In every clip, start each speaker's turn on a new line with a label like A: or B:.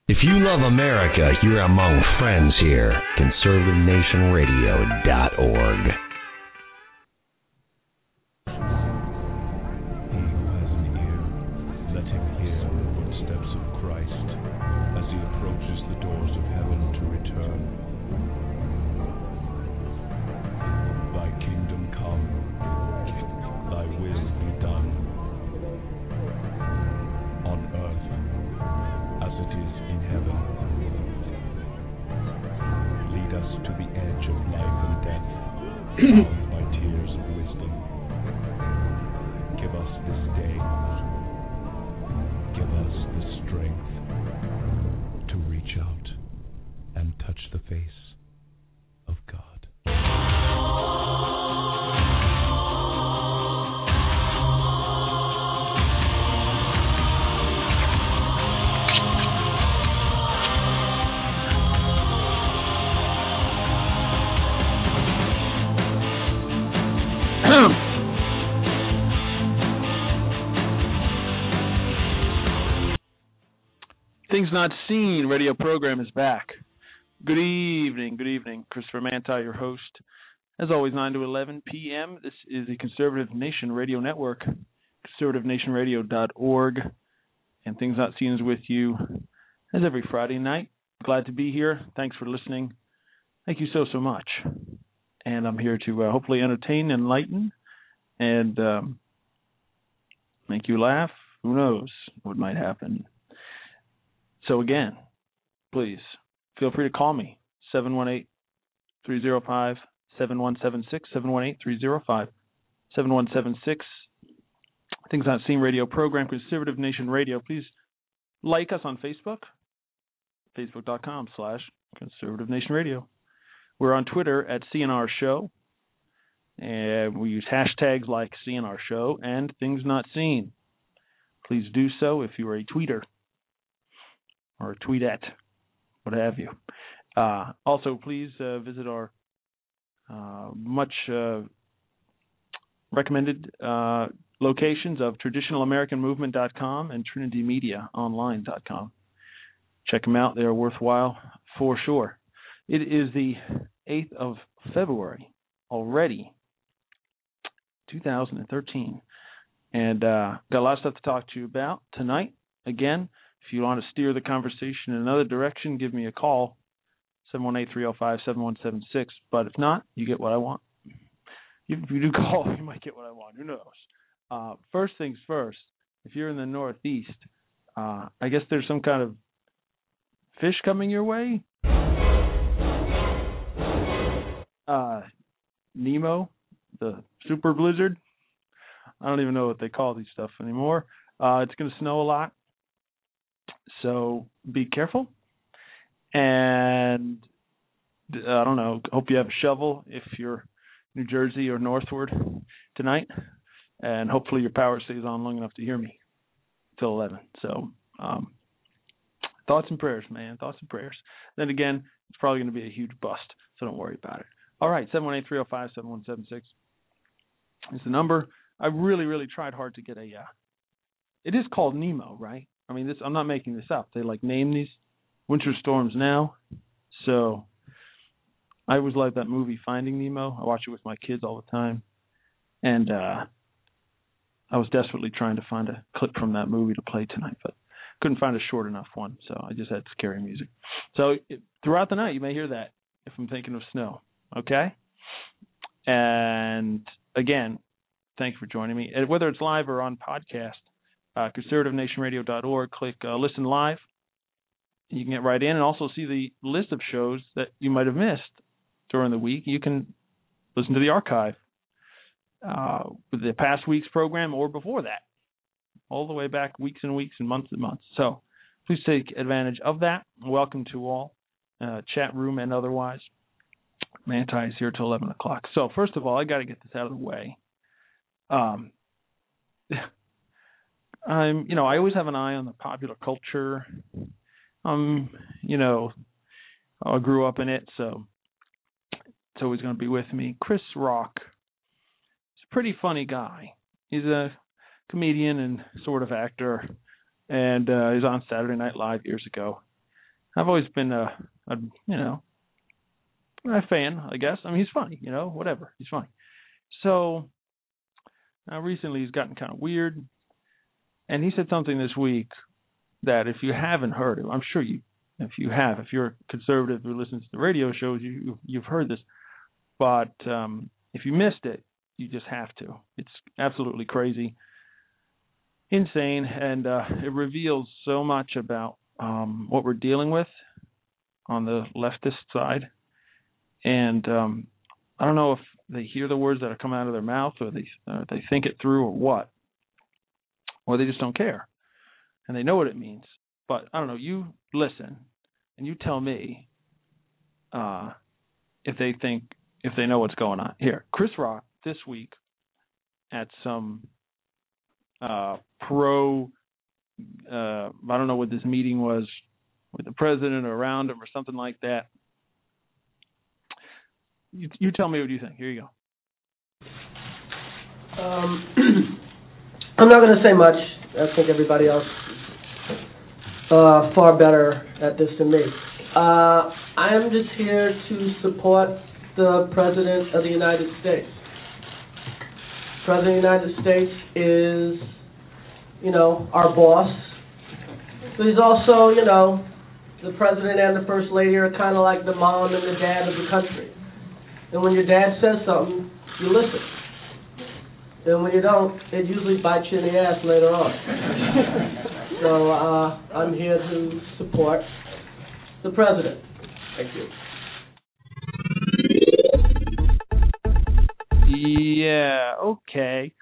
A: If you love America, you're among friends here. ConservativeNationRadio.org.
B: Things Not Seen radio program is back. Good evening. Christopher Manti, your host. As always, 9 to 11 p.m. This is the Conservative Nation Radio Network, conservativenationradio.org. And Things Not Seen is with you as every Friday night. Glad to be here. Thanks for listening. Thank you so much. And I'm here to hopefully entertain, enlighten, and make you laugh. Who knows what might happen. So again, please feel free to call me, 718-305-7176, 718-305-7176. Things Not Seen radio program, Conservative Nation Radio. Please like us on Facebook, facebook.com/Conservative Nation Radio. We're on Twitter at CNR Show, and we use hashtags like CNR Show and Things Not Seen. Please do so if you are a tweeter or a tweetette, what have you. Also, please visit our much recommended locations of traditionalamericanmovement.com and trinitymediaonline.com. Check them out. They're worthwhile for sure. It is the 8th of February already, 2013. And got a lot of stuff to talk to you about tonight. Again, if you want to steer the conversation in another direction, give me a call, 718-305-7176. But if not, you get what I want. If you do call, you might get what I want. Who knows? First things first, if you're in the Northeast, I guess there's some kind of fish coming your way. Nemo, the super blizzard. I don't even know what they call these stuff anymore. It's going to snow a lot. So be careful, and I don't know, hope you have a shovel if you're New Jersey or northward tonight, and hopefully your power stays on long enough to hear me till 11. So thoughts and prayers, man, thoughts and prayers. Then again, it's probably going to be a huge bust, so don't worry about it. All right, 718-305-7176 is the number. I really tried hard to get a it is called Nemo, right? I mean, I'm not making this up. They name these winter storms now. So I always like that movie Finding Nemo. I watch it with my kids all the time. And I was desperately trying to find a clip from that movie to play tonight, but couldn't find a short enough one. So I just had scary music. So throughout the night, you may hear that if I'm thinking of snow. Okay? And again, thanks for joining me. Whether it's live or on podcast, conservativenationradio.org, click Listen Live. You can get right in and also see the list of shows that you might have missed during the week. You can listen to the archive with the past week's program or before that, all the way back weeks and weeks and months. So please take advantage of that. Welcome to all, chat room and otherwise. Manti is here till 11 o'clock. So first of all, I got to get this out of the way. I always have an eye on the popular culture. I grew up in it, so it's always going to be with me. Chris Rock. He's a pretty funny guy. He's a comedian and sort of actor, and he was on Saturday Night Live years ago. I've always been a fan, I guess. I mean, he's funny, whatever. He's funny. So now recently he's gotten kind of weird, and he said something this week that if you haven't heard it, I'm sure if you're a conservative who listens to the radio shows, you've heard this. But if you missed it, you just have to. It's absolutely crazy, insane, and it reveals so much about what we're dealing with on the leftist side. And I don't know if they hear the words that are coming out of their mouth, or they think it through, or what, or they just don't care, and they know what it means. But I don't know. You listen, and you tell me if they know what's going on. Here, Chris Rock this week at some pro. I don't know what this meeting was with the president or around him or something like that. You tell me what you think. Here you go.
C: I'm not going to say much. I think everybody else far better at this than me. I am just here to support the President of the United States. The President of the United States is, our boss. But he's also, the President and the First Lady are kind of like the mom and the dad of the country. And when your dad says something, you listen. And when you don't, it usually bites you in the ass later on. So I'm here to support the president. Thank
B: you. Yeah, okay.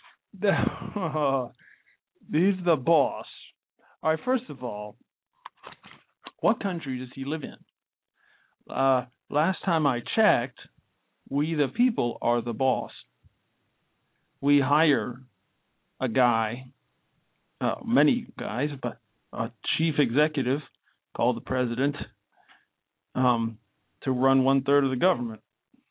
B: He's the boss. All right, first of all, what country does he live in? Last time I checked, we the people are the boss. We hire a guy, many guys, but a chief executive called the president to run 1/3 of the government.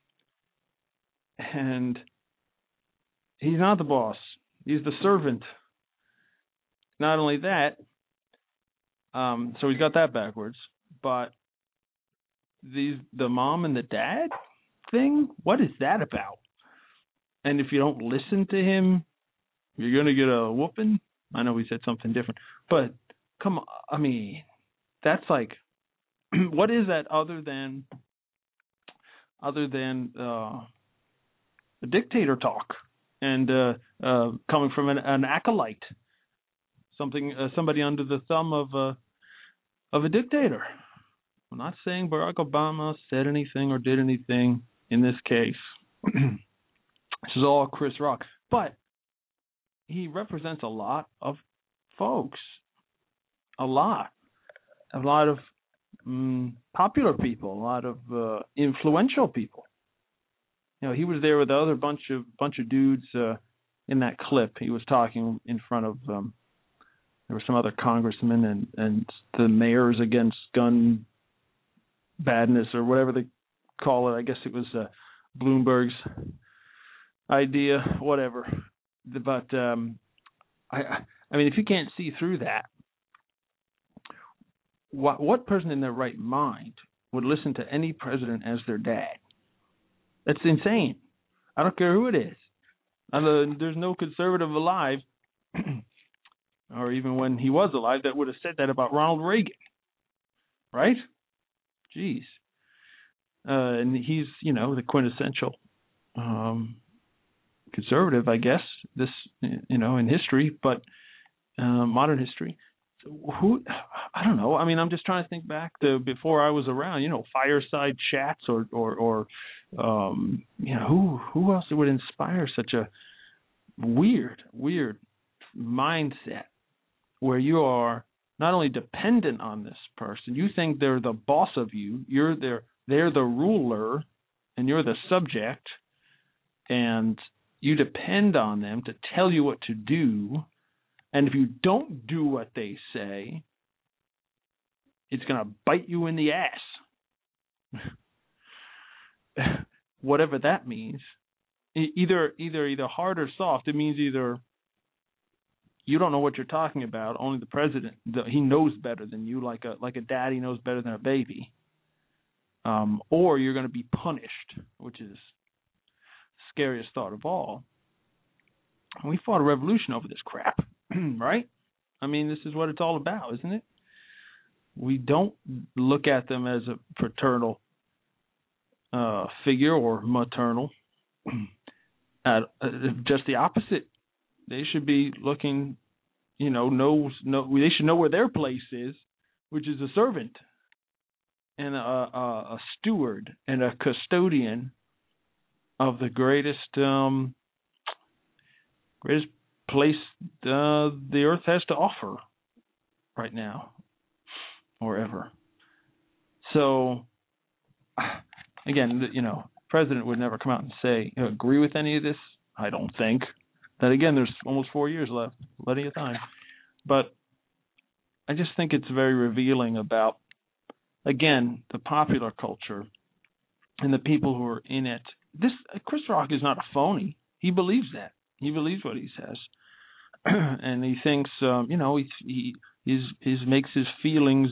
B: And he's not the boss. He's the servant. Not only that, so he's got that backwards, but the mom and the dad thing, what is that about? And if you don't listen to him, you're going to get a whooping. I know he said something different, but come on. I mean, that's like, what is that other than a dictator talk and coming from an acolyte, somebody under the thumb of a dictator. I'm not saying Barack Obama said anything or did anything in this case. This is all Chris Rock. But he represents a lot of folks. A lot of popular people, a lot of influential people. He was there with the other bunch of dudes in that clip. He was talking in front of there were some other congressmen and the mayors against gun badness or whatever they call it. I guess it was Bloomberg's idea, whatever. But I mean, if you can't see through that, what person in their right mind would listen to any president as their dad? That's insane. I don't care who it is. There's no conservative alive, or even when he was alive, that would have said that about Ronald Reagan, right? Jeez. And he's, the quintessential conservative, I guess, this, in history, but modern history. So I don't know. I mean, I'm just trying to think back to before I was around, fireside chats or who else would inspire such a weird mindset where you are not only dependent on this person, you think they're the boss of you, they're the ruler, and you're the subject, and you depend on them to tell you what to do. And if you don't do what they say, it's going to bite you in the ass. Whatever that means. Either hard or soft. It means either you don't know what you're talking about. Only the president, he knows better than you, like a daddy knows better than a baby. Or you're going to be punished, which is the scariest thought of all. And we fought a revolution over this crap, right? I mean, this is what it's all about, isn't it? We don't look at them as a paternal figure or maternal. Just the opposite. They should be looking, they should know where their place is, which is a servant and a steward and a custodian of the greatest place the earth has to offer right now or ever. So, again, president would never come out and say, agree with any of this. I don't think. Then again, there's almost 4 years left, plenty of time. But I just think it's very revealing about, again, the popular culture and the people who are in it. Chris Rock is not a phony. He believes that. He believes what he says. And he thinks, he makes his feelings,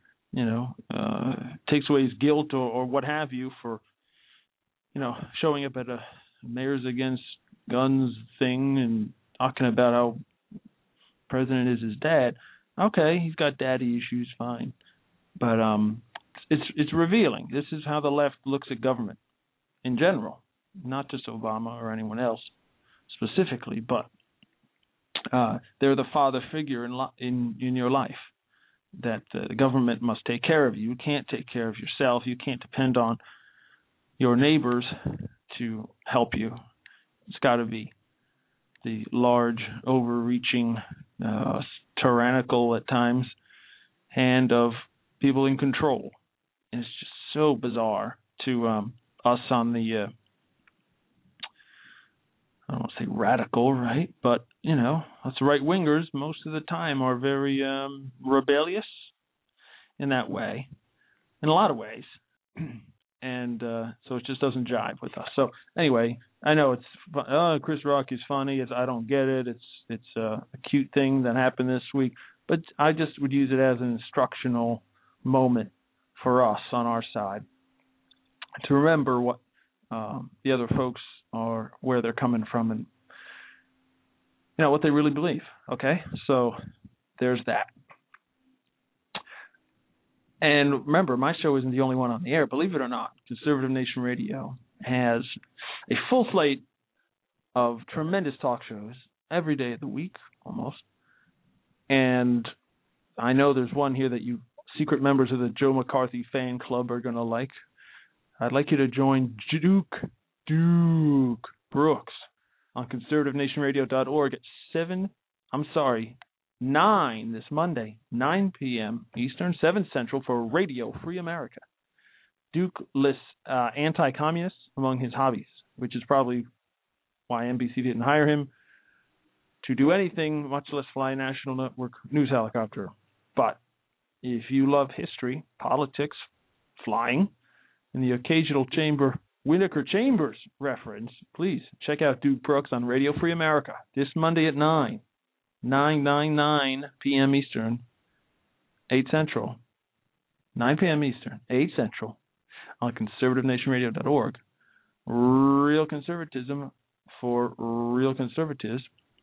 B: takes away his guilt or what have you for, showing up at a Mayors Against Guns thing and talking about how president is his dad. Okay, he's got daddy issues, fine. But it's revealing. This is how the left looks at government in general, not just Obama or anyone else specifically, but they're the father figure in your life, that the government must take care of you. You can't take care of yourself. You can't depend on your neighbors to help you. It's got to be the large, overreaching, tyrannical at times hand of people in control. And it's just so bizarre to us on the, I don't want to say radical, right? But, us right-wingers most of the time are very rebellious in that way, in a lot of ways. And so it just doesn't jive with us. So anyway, I know it's Chris Rock is funny. I don't get it. It's a cute thing that happened this week, but I just would use it as an instructional moment for us on our side to remember what the other folks are, where they're coming from, and what they really believe. Okay, so there's that. And remember, my show isn't the only one on the air. Believe it or not, Conservative Nation Radio has a full slate of tremendous talk shows every day of the week, almost. And I know there's one here that you secret members of the Joe McCarthy fan club are going to like. I'd like you to join Duke Brooks on conservativenationradio.org at 9 this Monday, 9 p.m. Eastern, 7 Central for Radio Free America. Duke lists anti-communists among his hobbies, which is probably why NBC didn't hire him to do anything, much less fly a national network news helicopter. But if you love history, politics, flying, and the occasional Whittaker Chambers reference, please check out Duke Brooks on Radio Free America this Monday at 9 p.m. Eastern, 8 Central. 9 p.m. Eastern, 8 Central on conservativenationradio.org. Real conservatism for real conservatives.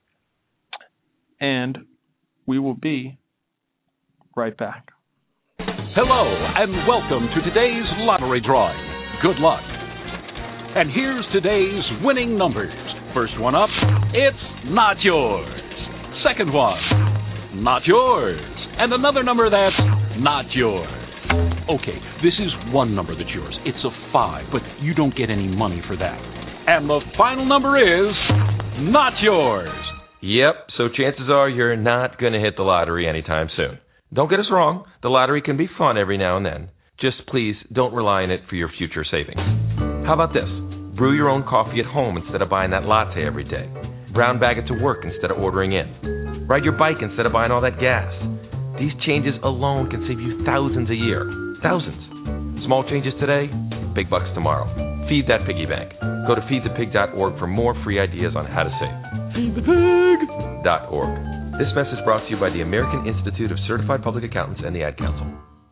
B: And we will be right back.
D: Hello, and welcome to today's lottery drawing. Good luck. And here's today's winning numbers. First one up, it's not yours. Second one, not yours. And another number that's not yours. Okay, this is one number that's yours. It's a 5, but you don't get any money for that. And the final number is not yours.
E: Yep, so chances are you're not going to hit the lottery anytime soon. Don't get us wrong, the lottery can be fun every now and then. Just please don't rely on it for your future savings. How about this? Brew your own coffee at home instead of buying that latte every day. Brown bag it to work instead of ordering in. Ride your bike instead of buying all that gas. These changes alone can save you thousands a year. Thousands. Small changes today, big bucks tomorrow. Feed that piggy bank. Go to feedthepig.org for more free ideas on how to save.
D: feedthepig.org.
E: This message brought to you by the American Institute of Certified Public Accountants and the Ad Council.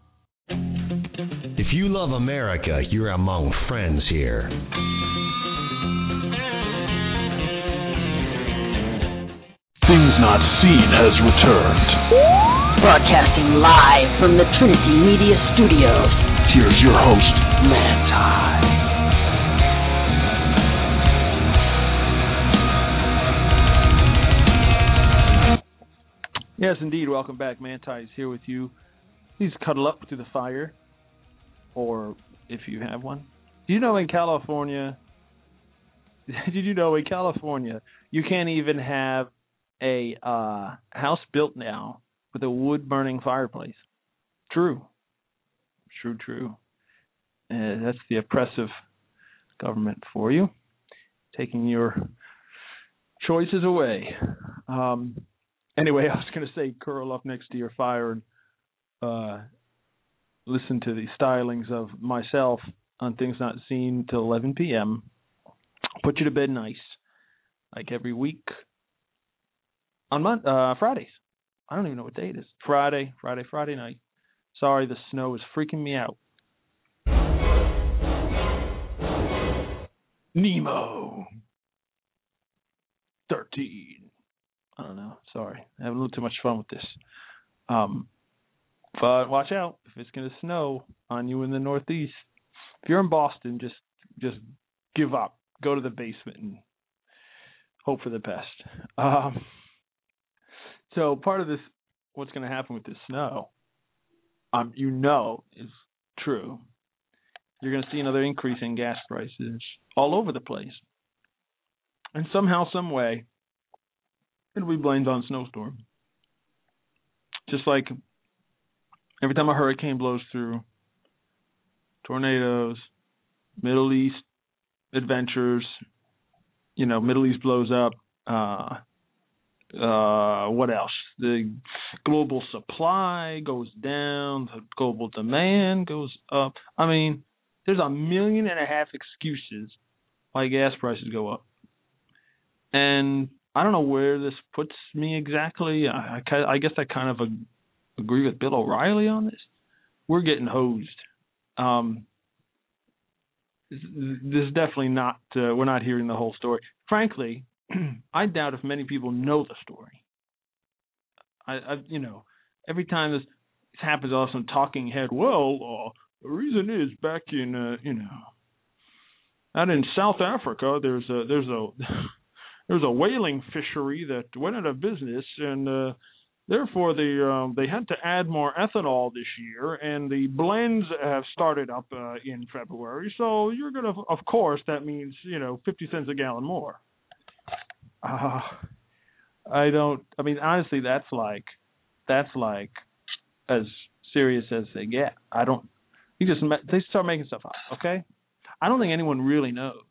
A: If you love America, you're among friends here.
F: Things Not Seen has returned.
G: Broadcasting live from the Trinity Media Studios.
F: Here's your host, Manti.
B: Yes, indeed. Welcome back. Manti is here with you. Please cuddle up to the fire, or if you have one. Do you know in California, you can't even have a house built now with a wood-burning fireplace? True. That's the oppressive government for you, taking your choices away. Anyway, I was going to say curl up next to your fire and listen to the stylings of myself on Things Not Seen till 11 p.m. Put you to bed nice, like every week on Fridays. I don't even know what day it is. Friday night. Sorry, the snow is freaking me out. Nemo 13. I don't know. Sorry. I have a little too much fun with this. But watch out if it's going to snow on you in the Northeast. If you're in Boston, just give up. Go to the basement and hope for the best. So part of this, what's going to happen with this snow, is true. You're going to see another increase in gas prices all over the place. And somehow, some way, it'll be blamed on snowstorm. Just like every time a hurricane blows through, tornadoes, Middle East adventures, Middle East blows up. What else? The global supply goes down. The global demand goes up. I mean, there's 1.5 million excuses why gas prices go up. And I don't know where this puts me exactly. I guess I kind of agree with Bill O'Reilly on this. We're getting hosed. This is definitely not. We're not hearing the whole story. Frankly, I doubt if many people know the story. Every time this happens, all of a sudden, talking head. Well, the reason is back in out in South Africa, there's a whaling fishery that went out of business, and therefore they had to add more ethanol this year, and the blends have started up in February. So you're gonna, of course, that means 50 cents a gallon more. Honestly, that's like as serious as they get. They start making stuff up. Okay, I don't think anyone really knows.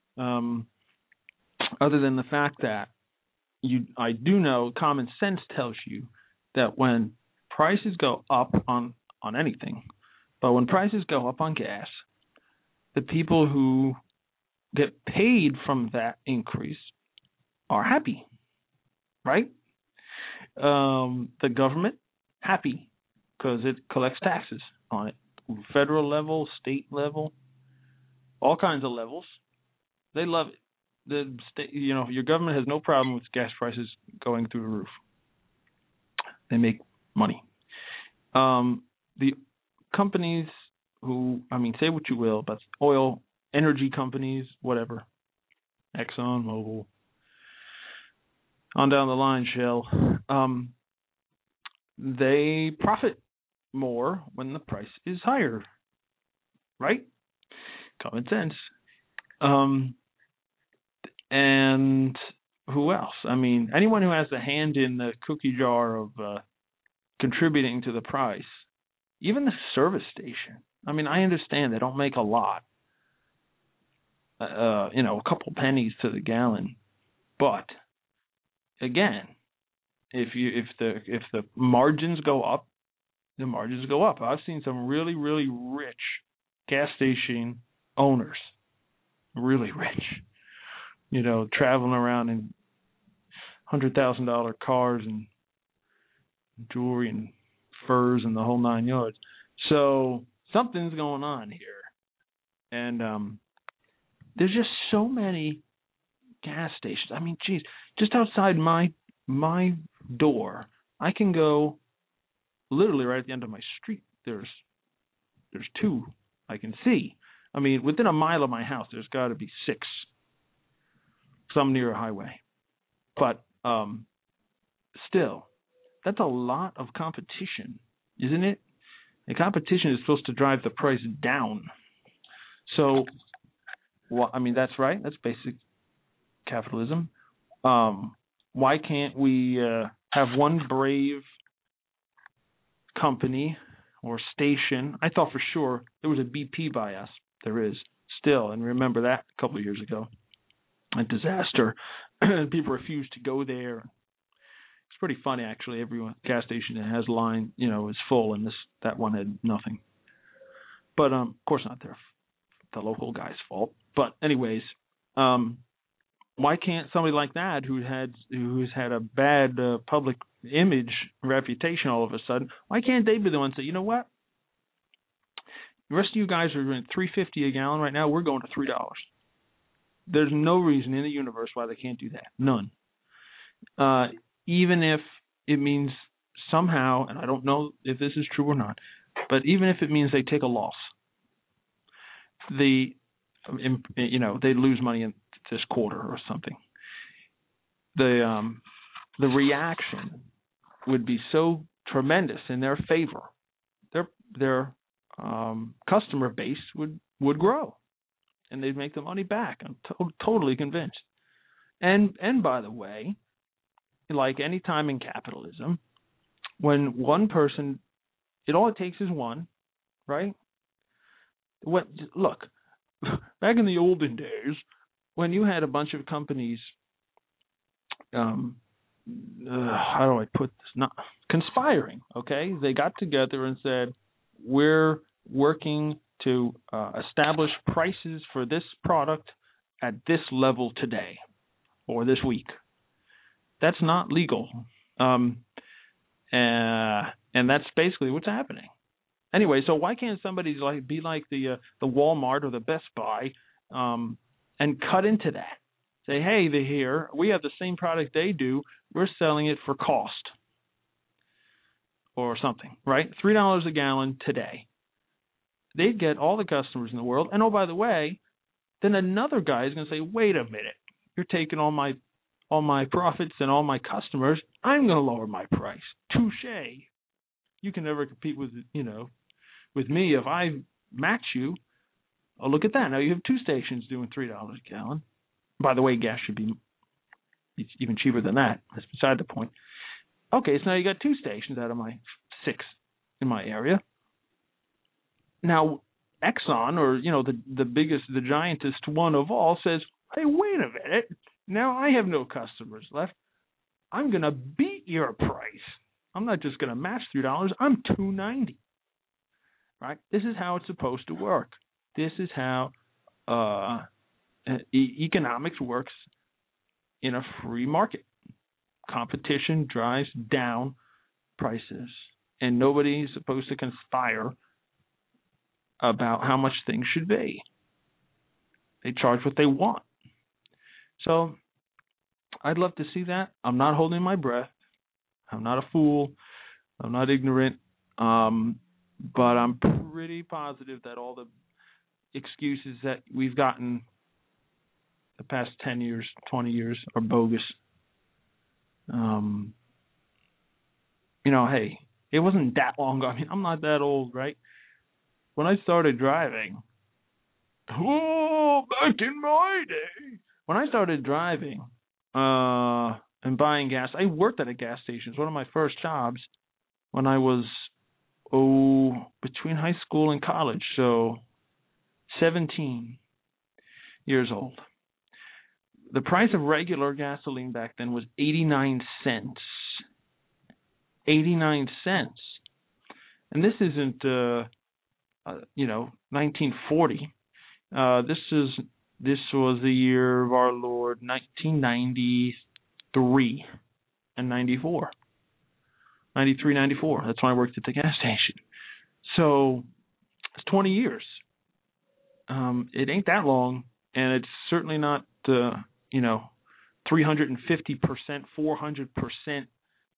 B: Other than the fact that I do know common sense tells you that when prices go up on anything, but when prices go up on gas, the people who get paid from that increase are happy, right? The government, happy, because it collects taxes on it. Federal level, state level, all kinds of levels. They love it. The state, your government has no problem with gas prices going through the roof. They make money. The companies who, say what you will about oil, energy companies, whatever, Exxon, Mobil, on down the line, Shell, they profit more when the price is higher, right? Common sense. And who else? Anyone who has a hand in the cookie jar of contributing to the price, even the service station. I understand they don't make a lot, a couple pennies to the gallon, but again, if the margins go up, the margins go up. I've seen some really, really rich gas station owners, really rich, traveling around in $100,000 cars and jewelry and furs and the whole 9 yards. So something's going on here. And there's just so many gas stations. I mean, geez, just outside my door, I can go literally right at the end of my street. There's two I can see. I mean, within a mile of my house, there's got to be 6. Some near a highway. But still, that's a lot of competition, isn't it? The competition is supposed to drive the price down. So, well, I mean, that's right. That's basic capitalism. Why can't we have one brave company or station? I thought for sure there was a BP by us. There is still, and remember that a couple of years ago, a disaster. People refused to go there. It's pretty funny, actually. Every gas station that has line, is full, and that one had nothing. But of course, not the local guy's fault. But anyways, why can't somebody like that who's had a bad public image reputation all of a sudden? Why can't they be the ones that, you know what? The rest of you guys are at $3.50 a gallon right now. We're going to $3. There's no reason in the universe why they can't do that. None. Even if it means somehow, and I don't know if this is true or not, but even if it means they take a loss, they lose money in this quarter or something. The reaction would be so tremendous in their favor. Their customer base would grow, and they'd make the money back. I'm totally convinced. And by the way, like any time in capitalism, when one person, all it takes is one, right? Look, back in the olden days, when you had a bunch of companies, how do I put this? Not conspiring, okay? They got together and said, we're working to establish prices for this product at this level today or this week. That's not legal. And that's basically what's happening. Anyway, so why can't somebody be like the Walmart or the Best Buy and cut into that? Say, hey, we have the same product they do. We're selling it for cost or something, right? $3 a gallon today. They'd get all the customers in the world. And, oh, by the way, then another guy is going to say, wait a minute, you're taking all my profits and all my customers. I'm going to lower my price. Touche. You can never compete with me if I match you. Oh, look at that. Now you have 2 stations doing $3 a gallon. By the way, gas should be even cheaper than that. That's beside the point. Okay, so now you got 2 stations out of my 6 in my area. Now, Exxon, or the biggest, the giantest one of all, says, "Hey, wait a minute! Now I have no customers left. I'm going to beat your price. I'm not just going to match $3. I'm $2.90. Right? This is how it's supposed to work. This is how economics works in a free market. Competition drives down prices, and nobody's supposed to conspire about how much things should be. They charge what they want. So I'd love to see that. I'm not holding my breath. I'm not a fool. I'm not ignorant. But I'm pretty positive that all the excuses that we've gotten the past 10 years, 20 years are bogus. Hey, it wasn't that long ago. I mean, I'm not that old, right? When I started driving, back in my day, when I started driving and buying gas, I worked at a gas station. It was one of my first jobs when I was, between high school and college, so 17 years old. The price of regular gasoline back then was 89 cents. 89 cents. And this isn't, 1940. This was the year of our Lord, 1993 and 94. 93, 94. That's when I worked at the gas station. So it's 20 years. It ain't that long, and it's certainly not, 350%, 400%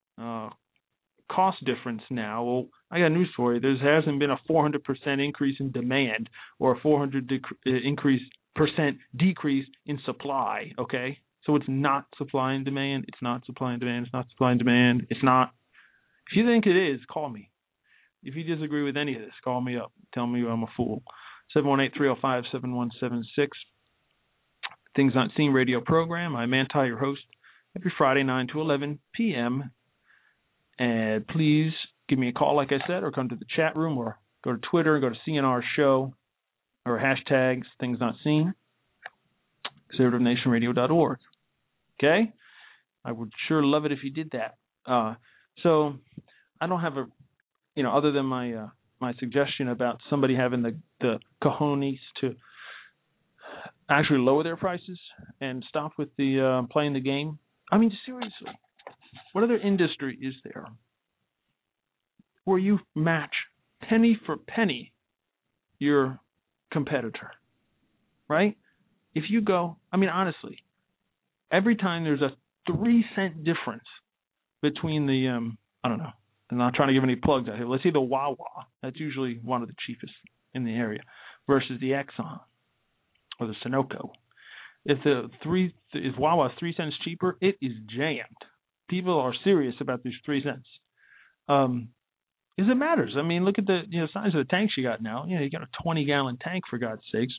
B: cost difference now. Well, I got news for you. There hasn't been a 400% increase in demand or a 400% decrease in supply, okay? So it's not supply and demand. It's not supply and demand. It's not supply and demand. It's not. If you think it is, call me. If you disagree with any of this, call me up. Tell me I'm a fool. 718-305-7176. Things Not Seen radio program. I'm Manti, your host, every Friday, 9 to 11 p.m. And please give me a call, like I said, or come to the chat room, or go to Twitter, go to CNR Show, or hashtags Things Not Seen, conservativenationradio.org. Okay? I would sure love it if you did that. So I don't have other than my suggestion about somebody having the cojones to actually lower their prices and stop with the playing the game. I mean, seriously, what other industry is there where you match penny for penny your competitor, right? If you go, I mean, honestly, every time there's a 3-cent difference between the, I don't know, I'm not trying to give any plugs out here. Let's say the Wawa, that's usually one of the cheapest in the area, versus the Exxon or the Sunoco. If Wawa is 3 cents cheaper, it is jammed. People are serious about these 3 cents. Because it matters. I mean, look at the size of the tanks you got now. You got a 20-gallon tank, for God's sakes.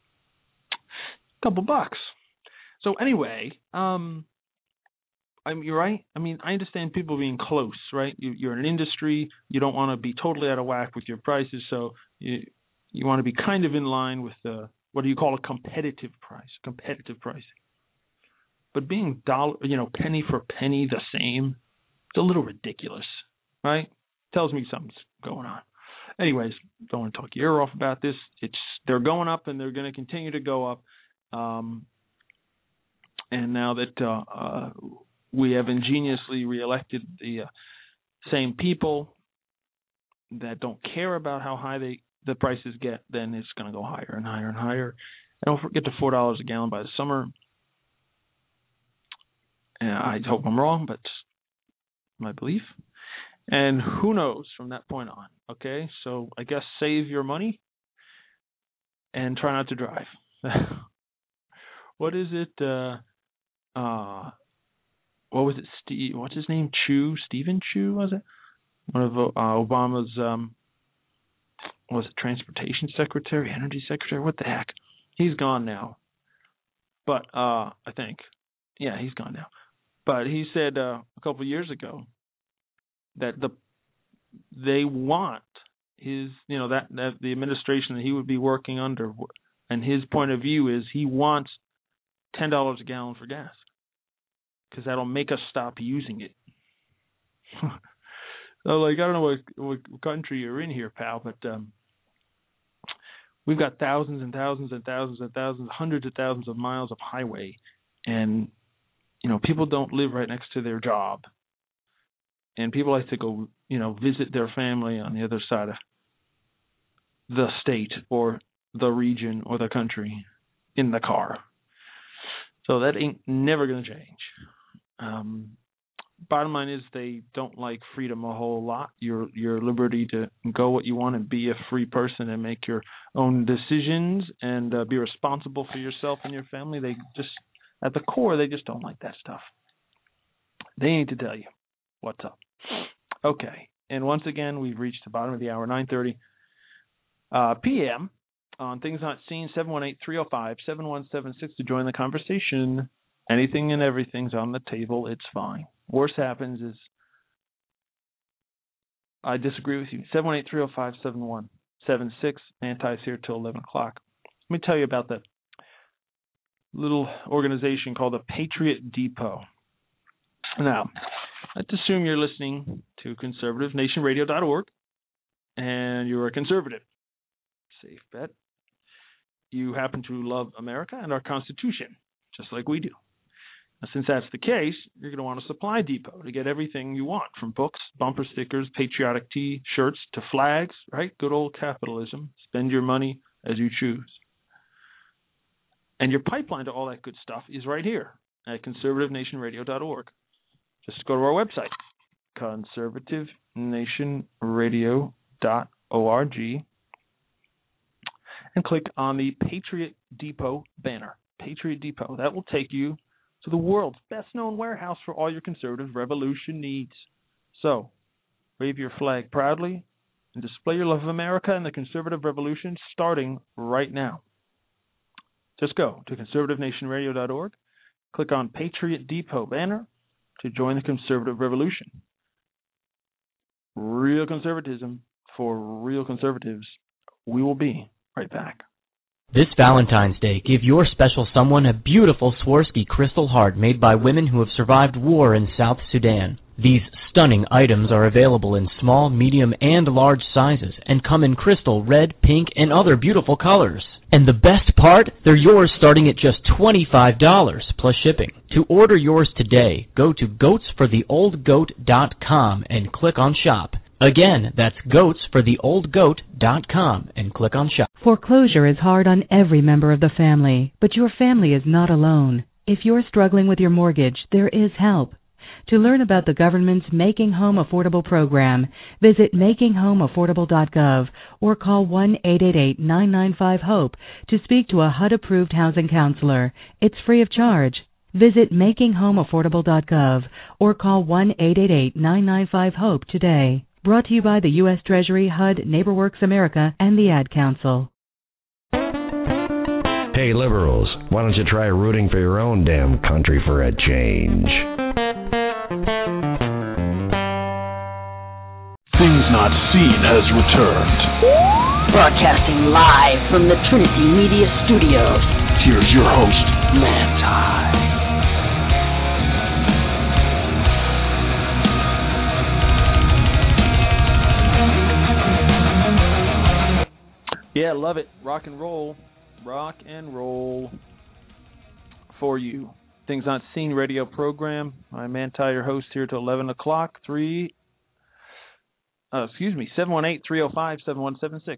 B: A couple bucks. So anyway, you're right. I mean, I understand people being close, right? You're in an industry. You don't want to be totally out of whack with your prices, so you want to be kind of in line with what do you call a competitive price? Competitive pricing. But being penny for penny the same, it's a little ridiculous, right? Tells me something's going on. Anyways, don't want to talk your ear off about this. They're going up, and they're going to continue to go up. And now that we have ingeniously reelected the same people that don't care about how high the prices get, then it's going to go higher and higher and higher. And don't forget to $4 a gallon by the summer. And I hope I'm wrong, but my belief. And who knows from that point on, okay? So I guess save your money and try not to drive. What is it? What was it? What's his name? Stephen Chu, was it? One of Obama's, was it transportation secretary, energy secretary? What the heck? He's gone now. But I think, yeah, he's gone now. But he said a couple of years ago that they want his, that the administration that he would be working under, and his point of view is he wants $10 a gallon for gas, because that'll make us stop using it. So, I don't know what country you're in here, pal, but we've got thousands and thousands and thousands and thousands, hundreds of thousands of miles of highway, and people don't live right next to their job, and people like to go, visit their family on the other side of the state or the region or the country in the car. So that ain't never going to change. Bottom line is they don't like freedom a whole lot. Your liberty to go what you want and be a free person and make your own decisions and be responsible for yourself and your family. They just, at the core, they just don't like that stuff. They need to tell you what's up. Okay, and once again, we've reached the bottom of the hour, 9:30 p.m. on Things Not Seen, 718-305-7176 to join the conversation. Anything and everything's on the table. It's fine. Worst happens is I disagree with you. 718-305-7176. Manti's here till 11 o'clock. Let me tell you about the little organization called the Patriot Depot. Now, let's assume you're listening to conservativenationradio.org and you're a conservative. Safe bet. You happen to love America and our Constitution, just like we do. Since that's the case, you're going to want a supply depot to get everything you want, from books, bumper stickers, patriotic T-shirts to flags, right? Good old capitalism. Spend your money as you choose. And your pipeline to all that good stuff is right here at conservativenationradio.org. Just go to our website, conservativenationradio.org, and click on the Patriot Depot banner. Patriot Depot. That will take you to the world's best-known warehouse for all your conservative revolution needs. So, wave your flag proudly and display your love of America and the conservative revolution starting right now. Just go to conservativenationradio.org, click on Patriot Depot banner to join the conservative revolution. Real conservatism for real conservatives. We will be right back.
H: This Valentine's Day, give your special someone a beautiful Swarovski crystal heart made by women who have survived war in South Sudan. These stunning items are available in small, medium, and large sizes and come in crystal, red, pink, and other beautiful colors. And the best part? They're yours starting at just $25 plus shipping. To order yours today, go to goatsfortheoldgoat.com and click on shop. Again, that's goatsfortheoldgoat.com and click on shop.
I: Foreclosure is hard on every member of the family, but your family is not alone. If you're struggling with your mortgage, there is help. To learn about the government's Making Home Affordable program, visit makinghomeaffordable.gov or call 1-888-995-HOPE to speak to a HUD-approved housing counselor. It's free of charge. Visit makinghomeaffordable.gov or call 1-888-995-HOPE today. Brought to you by the U.S. Treasury, HUD, NeighborWorks America, and the Ad Council.
A: Hey, liberals, why don't you try rooting for your own damn country for a change?
F: Things Not Seen has returned.
G: Broadcasting live from the Trinity Media Studios.
F: Here's your host, Manti.
B: Yeah, love it. Rock and roll. Rock and roll for you. Things Not Seen radio program. I'm Manti, your host, here till 11 o'clock. 718-305-7176.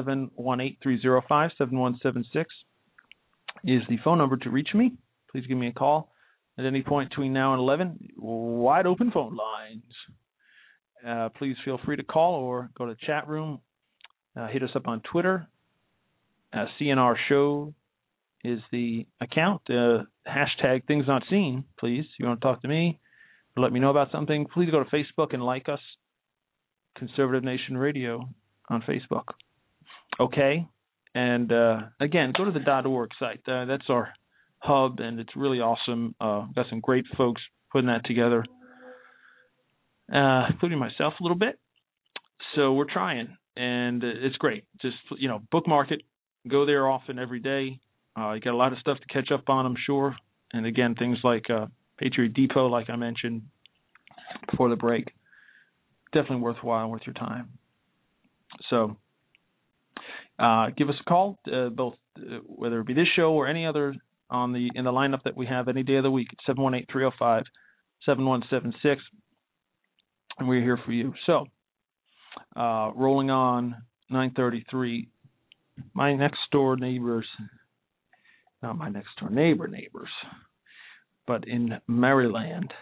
B: 718-305-7176 is the phone number to reach me. Please give me a call at any point between now and 11. Wide open phone lines. Please feel free to call or go to the chat room. Hit us up on Twitter. CNR Show is the account. Hashtag Things Not Seen, please. If you want to talk to me or let me know about something, please go to Facebook and like us. Conservative Nation Radio on Facebook. Okay? And, again, go to the .org site. That's our hub, and it's really awesome. Got some great folks putting that together, including myself a little bit. So we're trying. And it's great. Just, bookmark it. Go there often every day. You got a lot of stuff to catch up on, I'm sure. And, again, things like Patriot Depot, like I mentioned before the break. Definitely worthwhile, worth your time. So give us a call, both whether it be this show or any other in the lineup that we have any day of the week. It's 718-305-7176. And we're here for you. So, rolling on 9:33, my next door neighbors, not my next door neighbors, but in Maryland,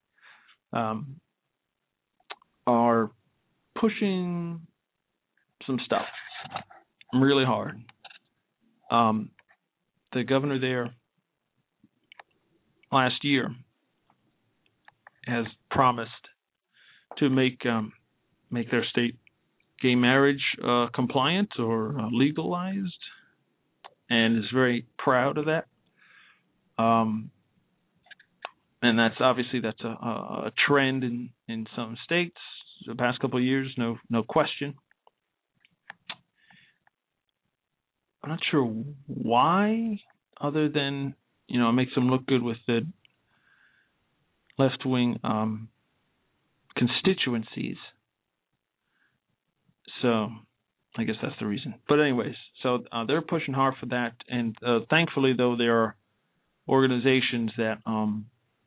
B: are pushing some stuff really hard. The governor there last year has promised to make their state gay marriage compliant or legalized, and is very proud of that. And that's obviously a trend in some states the past couple of years, no question. I'm not sure why, other than it makes them look good with the left-wing constituencies. So I guess that's the reason. But anyways, so they're pushing hard for that. And thankfully, though, there are organizations that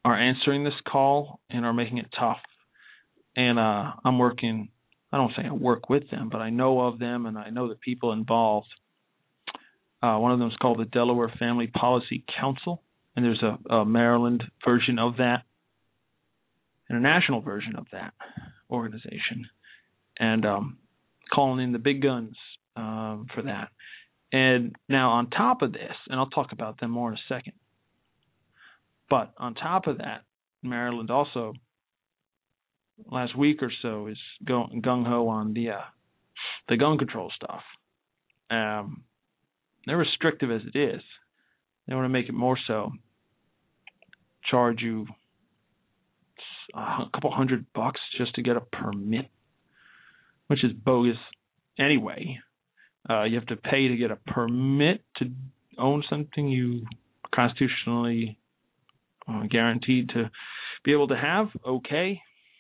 B: are answering this call and are making it tough. And I'm working, I don't say I work with them, but I know of them and I know the people involved. One of them is called the Delaware Family Policy Council, and there's a Maryland version of that and a national version of that organization. And calling in the big guns for that. And now on top of this, and I'll talk about them more in a second, but on top of that, Maryland also, last week or so, is going gung-ho on the gun control stuff. They're restrictive as it is. They want to make it more so. Charge you a couple $100 just to get a permit, which is bogus anyway. You have to pay to get a permit to own something you constitutionally guaranteed to be able to have. Okay.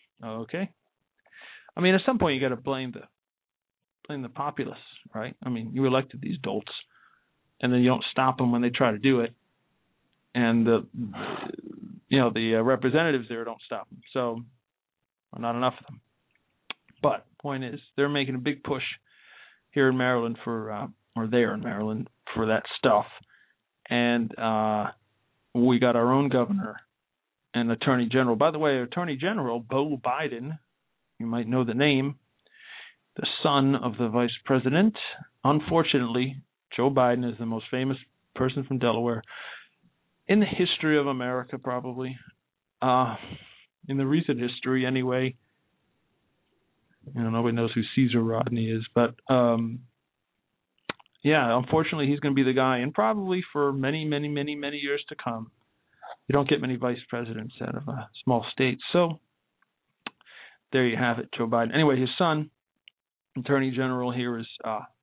B: I mean, at some point you got to blame the populace, right? I mean, you elected these dolts, and then you don't stop them when they try to do it, and the representatives there don't stop them. So, not enough of them. But point is, they're making a big push here in Maryland or there in Maryland for that stuff. And we got our own governor and attorney general. By the way, Attorney General Beau Biden, you might know the name, the son of the vice president. Unfortunately, Joe Biden is the most famous person from Delaware in the history of America, probably. In the recent history, anyway. Nobody knows who Caesar Rodney is, but unfortunately, he's going to be the guy, and probably for many, many, many, many years to come. You don't get many vice presidents out of a small state, so there you have it, Joe Biden. Anyway, his son, Attorney General here, is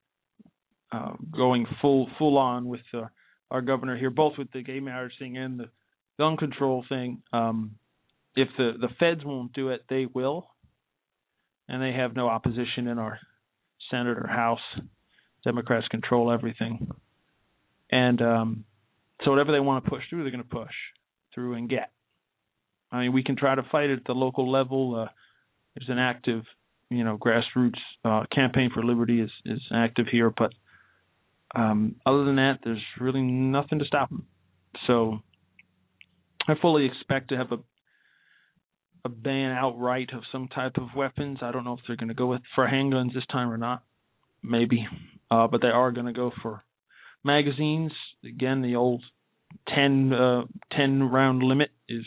B: going full on with our governor here, both with the gay marriage thing and the gun control thing. If the feds won't do it, they will. And they have no opposition in our Senate or House. Democrats control everything. And so whatever they want to push through, they're going to push through and get. I mean, we can try to fight it at the local level. There's an active, grassroots campaign for liberty is active here. But other than that, there's really nothing to stop them. So I fully expect to have a ban outright of some type of weapons. I don't know if they're going to go for handguns this time or not. Maybe. But they are going to go for magazines. Again, the old 10-round limit is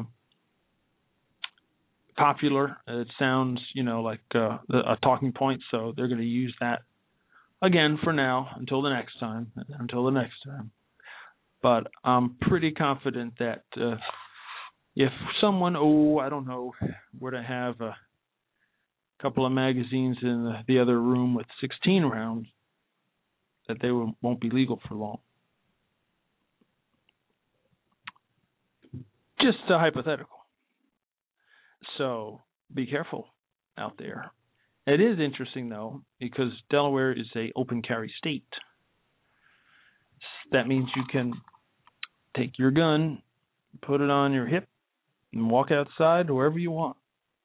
B: popular. It sounds, like a talking point, so they're going to use that again for now until the next time. But I'm pretty confident that if someone, I don't know, were to have a couple of magazines in the other room with 16 rounds, that they won't be legal for long. Just a hypothetical. So be careful out there. It is interesting, though, because Delaware is a open carry state. That means you can take your gun, put it on your hip, and walk outside wherever you want.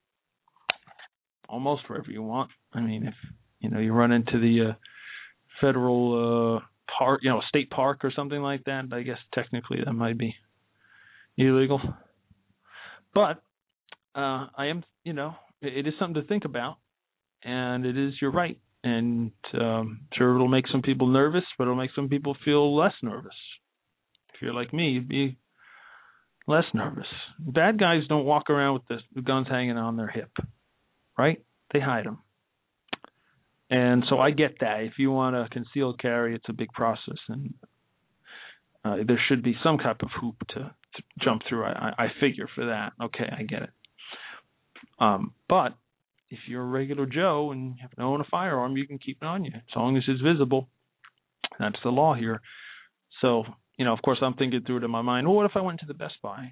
B: Almost wherever you want. I mean, if you run into the federal park, state park or something like that, I guess technically that might be illegal. But I am, it is something to think about, and it is your right. And sure, it'll make some people nervous, but it'll make some people feel less nervous. If you're like me, you'd be less nervous. Bad guys don't walk around with the guns hanging on their hip, right? They hide them. And so I get that. If you want to conceal carry, it's a big process, and there should be some type of hoop to jump through. I figure for that. Okay, I get it. But if you're a regular Joe and you have to own a firearm, you can keep it on you as long as it's visible. That's the law here. So, of course, I'm thinking through it in my mind. Well, what if I went to the Best Buy?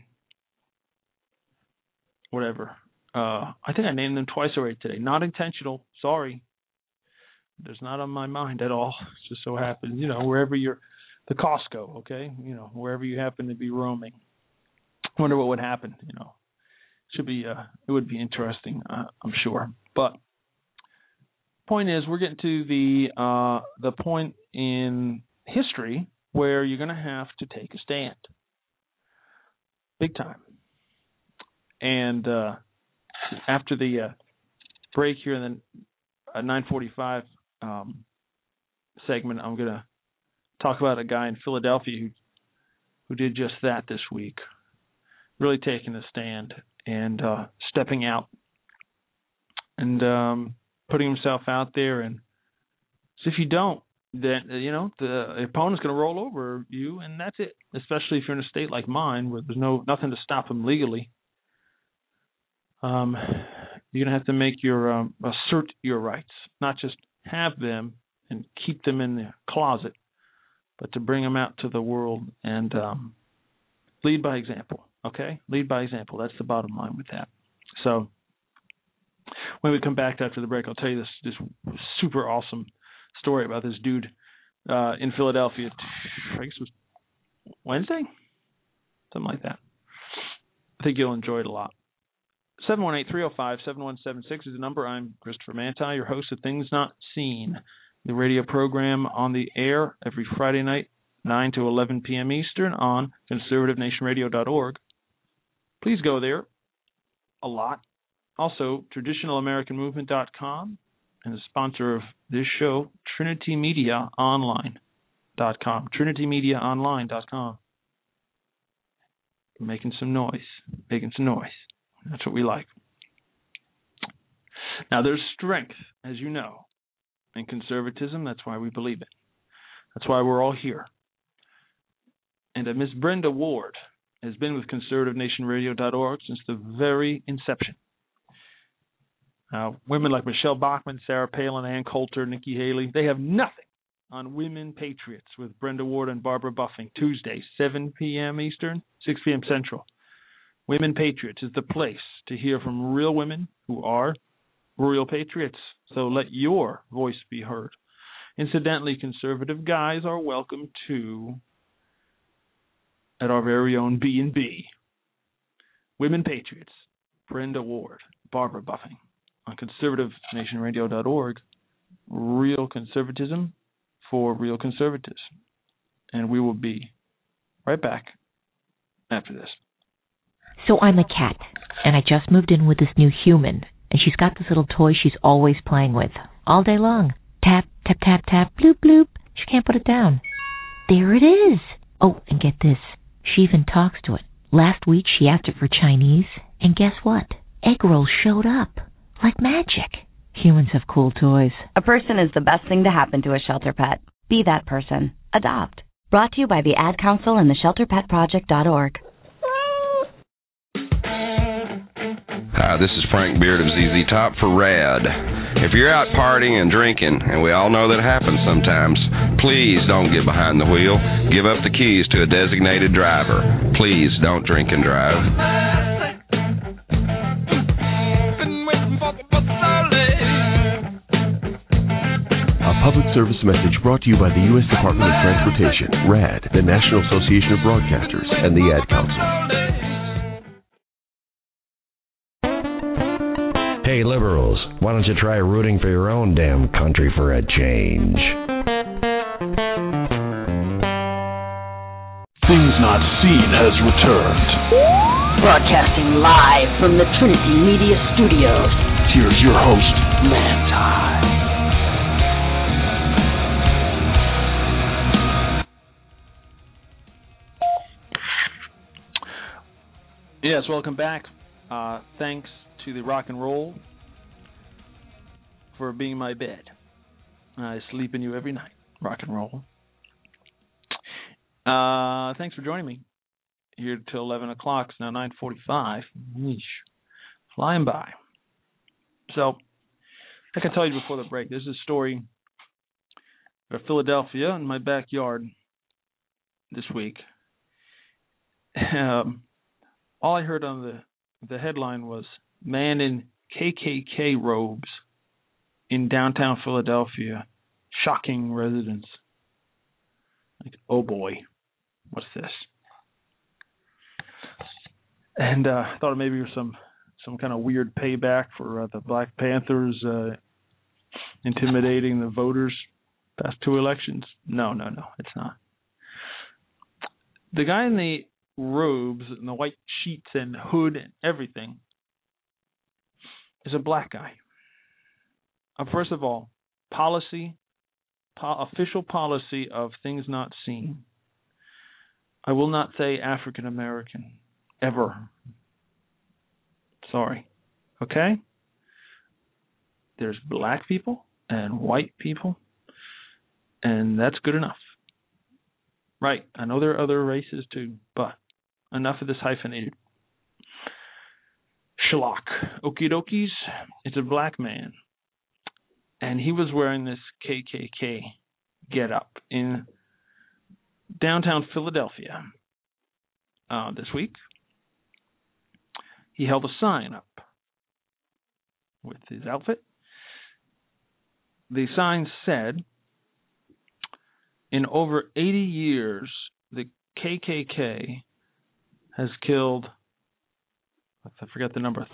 B: Whatever. I think I named them twice already today. Not intentional. Sorry. There's not on my mind at all. It just so happens, wherever you're, the Costco, okay? Wherever you happen to be roaming. wonder what would happen. Should be it would be interesting, I'm sure. But point is, we're getting to the point in history where you're going to have to take a stand, big time. And after the break here in the 9:45 segment, I'm going to talk about a guy in Philadelphia who did just that this week, really taking a stand and stepping out and putting himself out there. And so if you don't, then the opponent's going to roll over you, and that's it. Especially if you're in a state like mine where there's nothing to stop him legally. You're going to have to make your assert your rights, not just have them and keep them in the closet, but to bring them out to the world and lead by example. Okay, lead by example. That's the bottom line with that. So when we come back after the break, I'll tell you this super awesome story about this dude in Philadelphia. I guess it was Wednesday, something like that. I think you'll enjoy it a lot. 718-305-7176 is the number. I'm Christopher Manti, your host of Things Not Seen, the radio program on the air every Friday night, 9 to 11 p.m. Eastern on conservativenationradio.org. Please go there a lot. Also, traditionalamericanmovement.com, and the sponsor of this show, TrinityMediaOnline.com. TrinityMediaOnline.com. Making some noise. That's what we like. Now, there's strength, as you know, in conservatism. That's why we believe it. That's why we're all here. And Miss Brenda Ward has been with conservativenationradio.org since the very inception. Women like Michelle Bachmann, Sarah Palin, Ann Coulter, Nikki Haley, they have nothing on Women Patriots with Brenda Ward and Barbara Buffing, Tuesday, 7 p.m. Eastern, 6 p.m. Central. Women Patriots is the place to hear from real women who are real patriots. So let your voice be heard. Incidentally, conservative guys are welcome too at our very own B&B. Women Patriots, Brenda Ward, Barbara Buffing on conservativenationradio.org. Real conservatism for real conservatives. And we will be right back after this.
J: So I'm a cat, and I just moved in with this new human, and she's got this little toy she's always playing with, all day long. Tap, tap, tap, tap, bloop, bloop. She can't put it down. There it is. Oh, and get this. She even talks to it. Last week she asked it for Chinese, and guess what? Egg rolls showed up. Like magic. Humans have cool toys.
K: A person is the best thing to happen to a shelter pet. Be that person. Adopt. Brought to you by the Ad Council and the ShelterPetProject.org.
L: Hi, this is Frank Beard of ZZ Top for RAD. If you're out partying and drinking, and we all know that happens sometimes, please don't get behind the wheel. Give up the keys to a designated driver. Please don't drink and drive.
F: A public service message brought to you by the U.S. Department of Transportation, RAD, the National Association of Broadcasters, and the Ad Council.
A: Hey, liberals, why don't you try rooting for your own damn country for a change?
F: Things Not Seen has returned.
G: Broadcasting live from the Trinity Media Studios.
F: Here's your host, Manti.
B: Yes, welcome back. Thanks to the rock and roll for being my bed. I sleep in you every night, rock and roll. Thanks for joining me here till 11 o'clock. It's now 9:45. Flying by. So, like I told you before the break, this is a story of Philadelphia in my backyard this week. All I heard on the headline was man in KKK robes in downtown Philadelphia shocking residents. Like, oh boy, what's this? And I thought maybe it was some kind of weird payback for the Black Panthers intimidating the voters past 2 elections. No, it's not. The guy in the robes and the white sheets and hood and everything is a black guy. First of all, official policy of things not seen. I will not say African American ever. Sorry. Okay? There's black people and white people, and that's good enough. Right. I know there are other races too, but enough of this hyphenated schlock. Okie dokies. It's a black man. And he was wearing this KKK getup in downtown Philadelphia this week. He held a sign up with his outfit. The sign said, in over 80 years, the KKK has killed, I forget the number,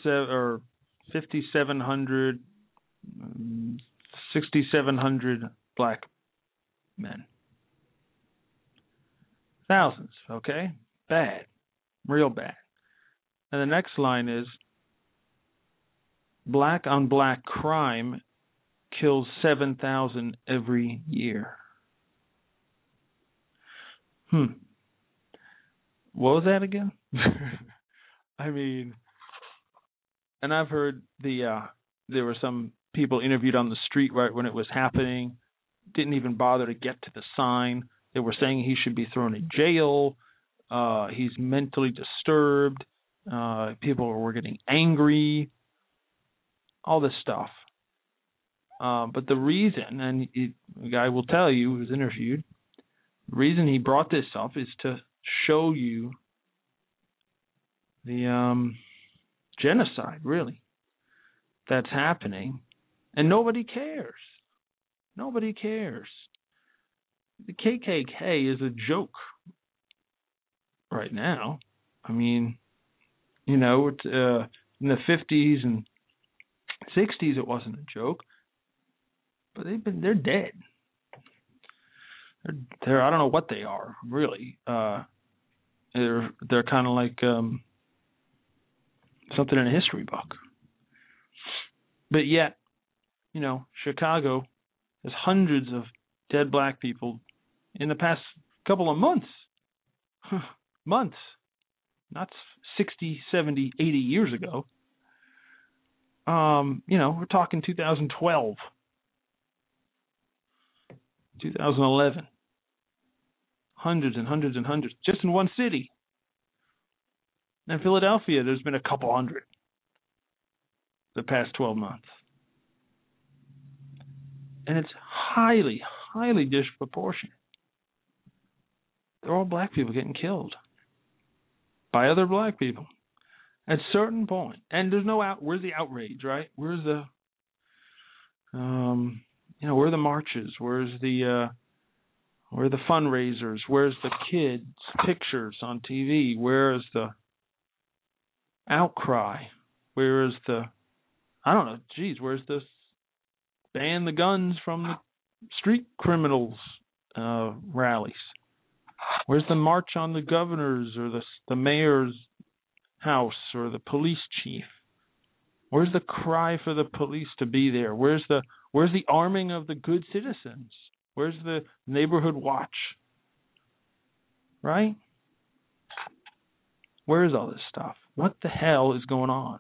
B: 5,700, 6,700 black men. Thousands, okay? Bad. Real bad. And the next line is, black on black crime kills 7,000 every year. What was that again? I mean, and I've heard there were some people interviewed on the street right when it was happening, didn't even bother to get to the sign. They were saying he should be thrown in jail. He's mentally disturbed. People were getting angry. All this stuff. But the reason, and the guy will tell you who was interviewed, the reason he brought this up is to show you the genocide, really, that's happening. And nobody cares. Nobody cares. The KKK is a joke right now. I mean, you know, in the 50s and 60s it wasn't a joke. But they're dead. They're I don't know what they are, really. They're kind of like something in a history book. But yet, you know, Chicago has hundreds of dead black people in the past couple of months. Months. Not 60, 70, 80 years ago. You know, we're talking 2012. 2011. Hundreds and hundreds and hundreds. Just in one city. In Philadelphia, there's been a couple hundred the past 12 months. And it's highly, highly disproportionate. They're all black people getting killed by other black people. At a certain point. And there's no where's the outrage, right? Where's the you know, where are the marches? Where are the fundraisers? Where's the kids' pictures on TV? Where is the outcry? Where is the, I don't know, where's the ban the guns from the street criminals rallies? Where's the march on the governor's or the mayor's house or the police chief? Where's the cry for the police to be there? Where's the arming of the good citizens? Where's the neighborhood watch? Right? Where is all this stuff? What the hell is going on?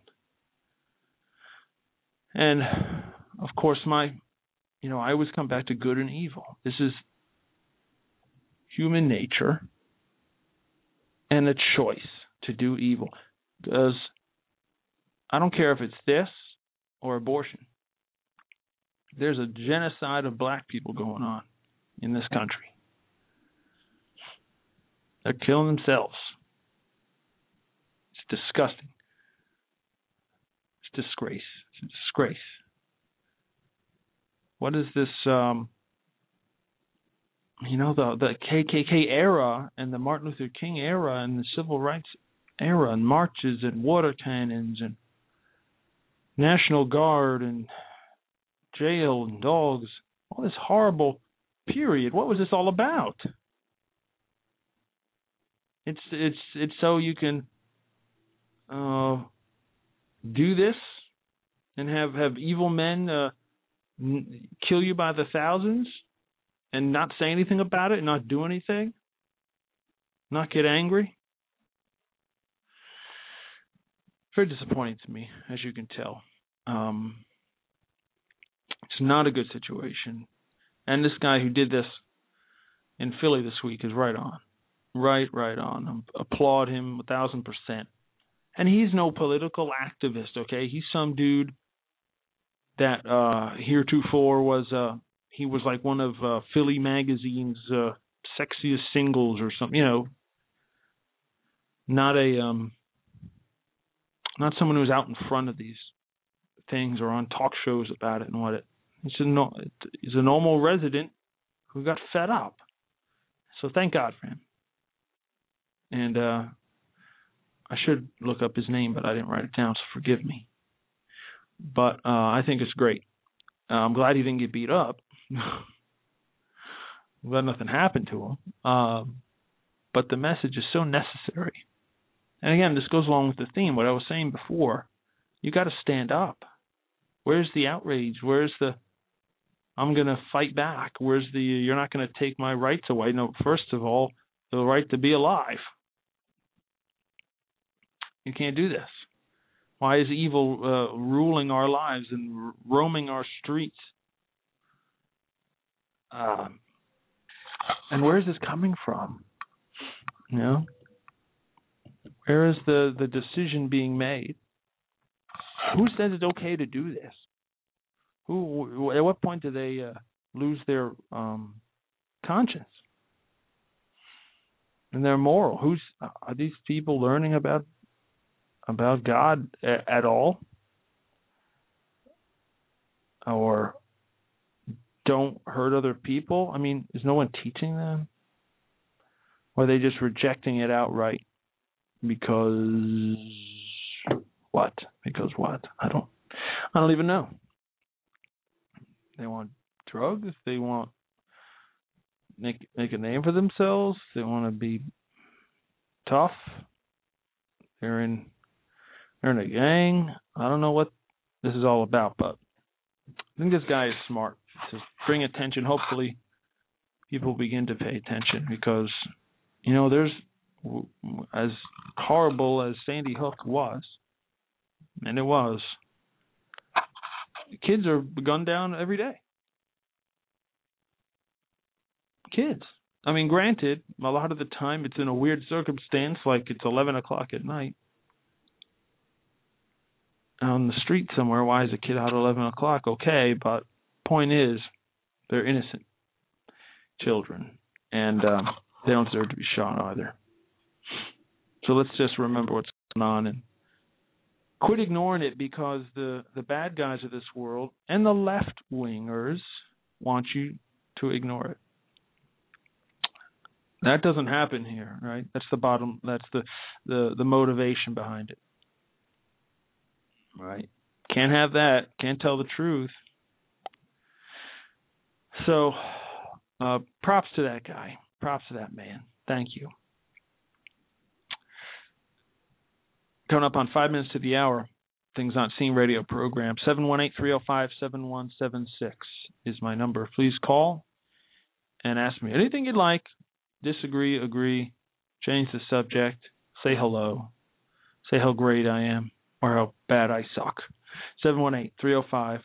B: And of course, I always come back to good and evil. This is human nature and a choice to do evil. Because I don't care if it's this or abortion. There's a genocide of black people going on in this country. They're killing themselves. It's disgusting. It's a disgrace. It's a disgrace. What is this, the KKK era and the Martin Luther King era and the civil rights era, and marches and water cannons and National Guard and jail and dogs, all this horrible period. What was this all about? It's so you can do this and have evil men kill you by the thousands and not say anything about it, not do anything, not get angry. Very disappointing to me, as you can tell. It's not a good situation. And this guy who did this in Philly this week is right on. Right on. Applaud him 1,000%. And he's no political activist, okay? He's some dude that heretofore was he was like one of Philly Magazine's sexiest singles or something, not someone who's out in front of these things or on talk shows about it and what it. He's a normal resident who got fed up. So thank God for him. And I should look up his name, but I didn't write it down, so forgive me. But I think it's great. I'm glad he didn't get beat up. I'm glad nothing happened to him. But the message is so necessary. And again, this goes along with the theme, what I was saying before. You got to stand up. Where's the outrage? Where's the I'm going to fight back? Where's the you're not going to take my rights away? No, first of all, the right to be alive. You can't do this. Why is evil ruling our lives and roaming our streets? And where is this coming from? Where is the decision being made? Who says it's okay to do this? Who? At what point do they lose their conscience and their moral? Are these people learning about God at all, or don't hurt other people? I mean, is no one teaching them, or are they just rejecting it outright? Because what? Because what? I don't even know. They want drugs. They want make a name for themselves. They want to be tough. They're in a gang. I don't know what this is all about, but I think this guy is smart to bring attention. Hopefully, people begin to pay attention because, there's, as horrible as Sandy Hook was, and it was, kids are gunned down every day. Kids. I mean, granted, a lot of the time it's in a weird circumstance, like it's 11 o'clock at night on the street somewhere. Why is a kid out at 11 o'clock? Okay, but point is, they're innocent children, and they don't deserve to be shot either. So let's just remember what's going on and quit ignoring it, because the bad guys of this world and the left-wingers want you to ignore it. That doesn't happen here, right? That's the motivation behind it. Right? Can't have that. Can't tell the truth. So, props to that guy. Props to that man. Thank you. Coming up on 5 minutes to the hour, Things Not Seen radio program. 718-305-7176 is my number. Please call and ask me anything you'd like. Disagree, agree, change the subject, say hello, say how great I am or how bad I suck. 718-305-7176.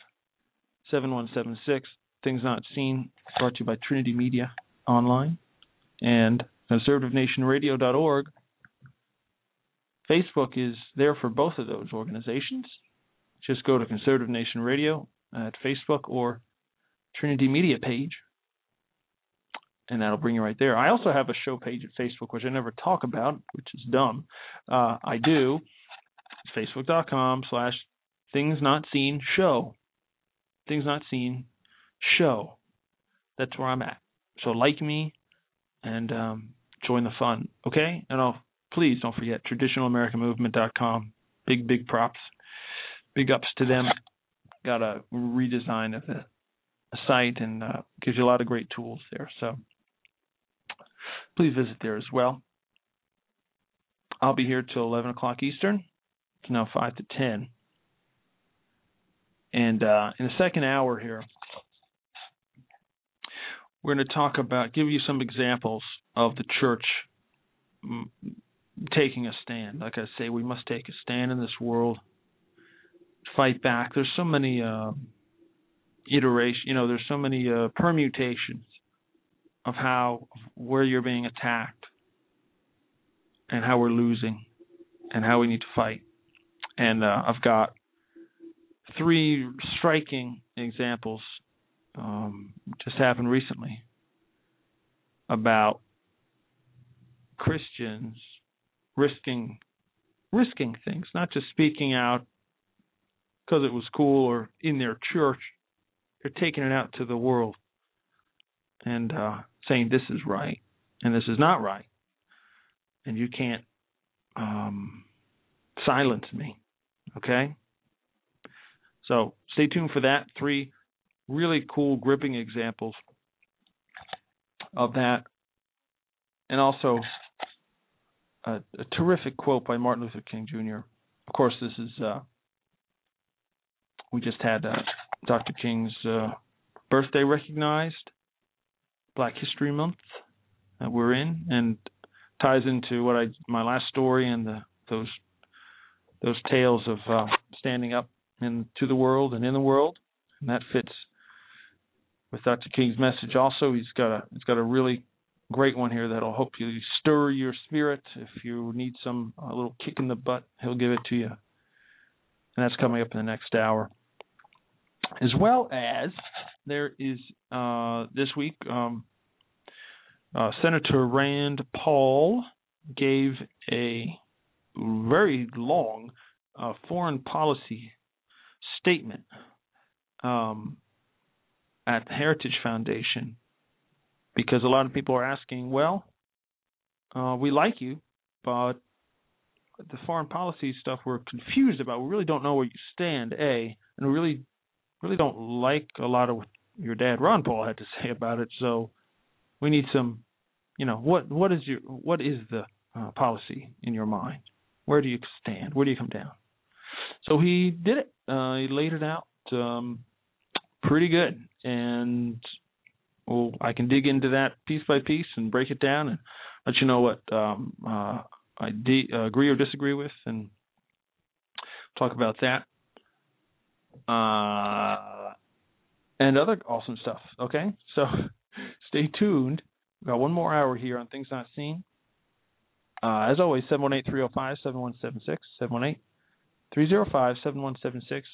B: Things Not Seen, brought to you by Trinity Media Online and conservativenationradio.org. Facebook is there for both of those organizations. Just go to Conservative Nation Radio at Facebook or Trinity Media page, and that'll bring you right there. I also have a show page at Facebook, which I never talk about, which is dumb. I do. It's Facebook.com/Things Not Seen Show. Things Not Seen Show. That's where I'm at. So like me and join the fun, okay? And I'll please don't forget traditionalamericanmovement.com. Big props. Big ups to them. Got a redesign of the site and gives you a lot of great tools there. So please visit there as well. I'll be here till 11 o'clock Eastern. It's now 5 to 10. And in the second hour here, we're going to give you some examples of the church taking a stand. Like I say, we must take a stand in this world, fight back. There's so many iterations, there's so many permutations of where you're being attacked and how we're losing and how we need to fight. And I've got 3 striking examples just happened recently about Christians risking things, not just speaking out because it was cool or in their church. They're taking it out to the world and saying this is right and this is not right, and you can't silence me. Okay? So stay tuned for that. 3 really cool, gripping examples of that. And also a terrific quote by Martin Luther King Jr. Of course, this is, we just had Dr. King's birthday recognized, Black History Month that we're in, and ties into my last story and those tales of standing up into the world and in the world, and that fits with Dr. King's message. Also, he's got a really great one here that'll hopefully stir your spirit. If you need a little kick in the butt, he'll give it to you, and that's coming up in the next hour. As well as there is this week, Senator Rand Paul gave a very long foreign policy statement at the Heritage Foundation, because a lot of people are asking, we like you, but the foreign policy stuff we're confused about. We really don't know where you stand, and we really don't like a lot of what your dad Ron Paul had to say about it. So we need some, what is the policy in your mind? Where do you stand? Where do you come down? So he did it. He laid it out pretty good, and I can dig into that piece by piece and break it down and let you know what I agree or disagree with, and talk about that and other awesome stuff. Okay, so stay tuned. We've got one more hour here on Things Not Seen. As always, 718-305-7176, 718-305-7176,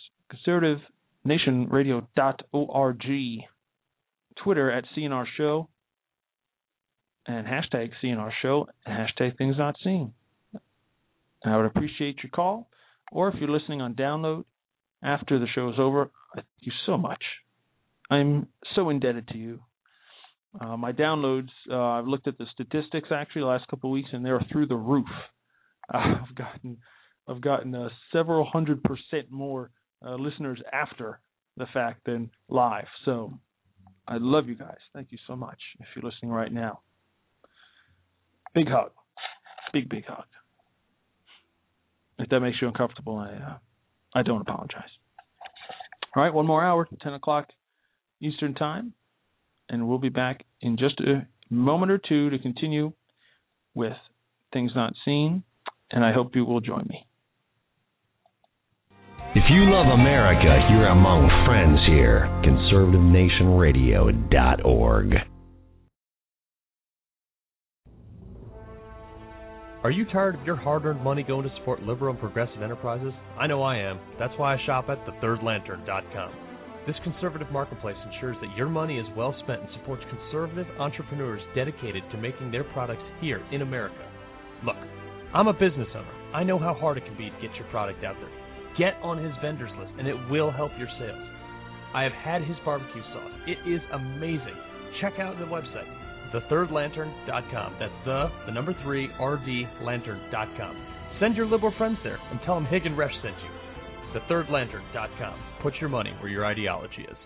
B: conservativenationradio.org, Twitter at CNR Show, and hashtag CNR Show, and hashtag Things Not Seen. I would appreciate your call, or if you're listening on download after the show is over, I thank you so much. I'm so indebted to you. My downloads, I've looked at the statistics actually the last couple of weeks, and they're through the roof. I've gotten several 100% more listeners after the fact than live. So I love you guys. Thank you so much if you're listening right now. Big hug. Big hug. If that makes you uncomfortable, I don't apologize. All right, one more hour, 10 o'clock Eastern Time, and we'll be back in just a moment or two to continue with Things Not Seen, and I hope you will join me.
A: If you love America, you're among friends here. ConservativeNationRadio.org.
M: Are you tired of your hard-earned money going to support liberal and progressive enterprises? I know I am. That's why I shop at thethirdlantern.com. This conservative marketplace ensures that your money is well spent and supports conservative entrepreneurs dedicated to making their products here in America. Look, I'm a business owner. I know how hard it can be to get your product out there. Get on his vendors list, and it will help your sales. I have had his barbecue sauce. It is amazing. Check out the website, thethirdlantern.com. That's the number 3, RDlantern.com. Send your liberal friends there and tell them Hig and Resch sent you. Thethirdlantern.com. Put your money where your ideology is.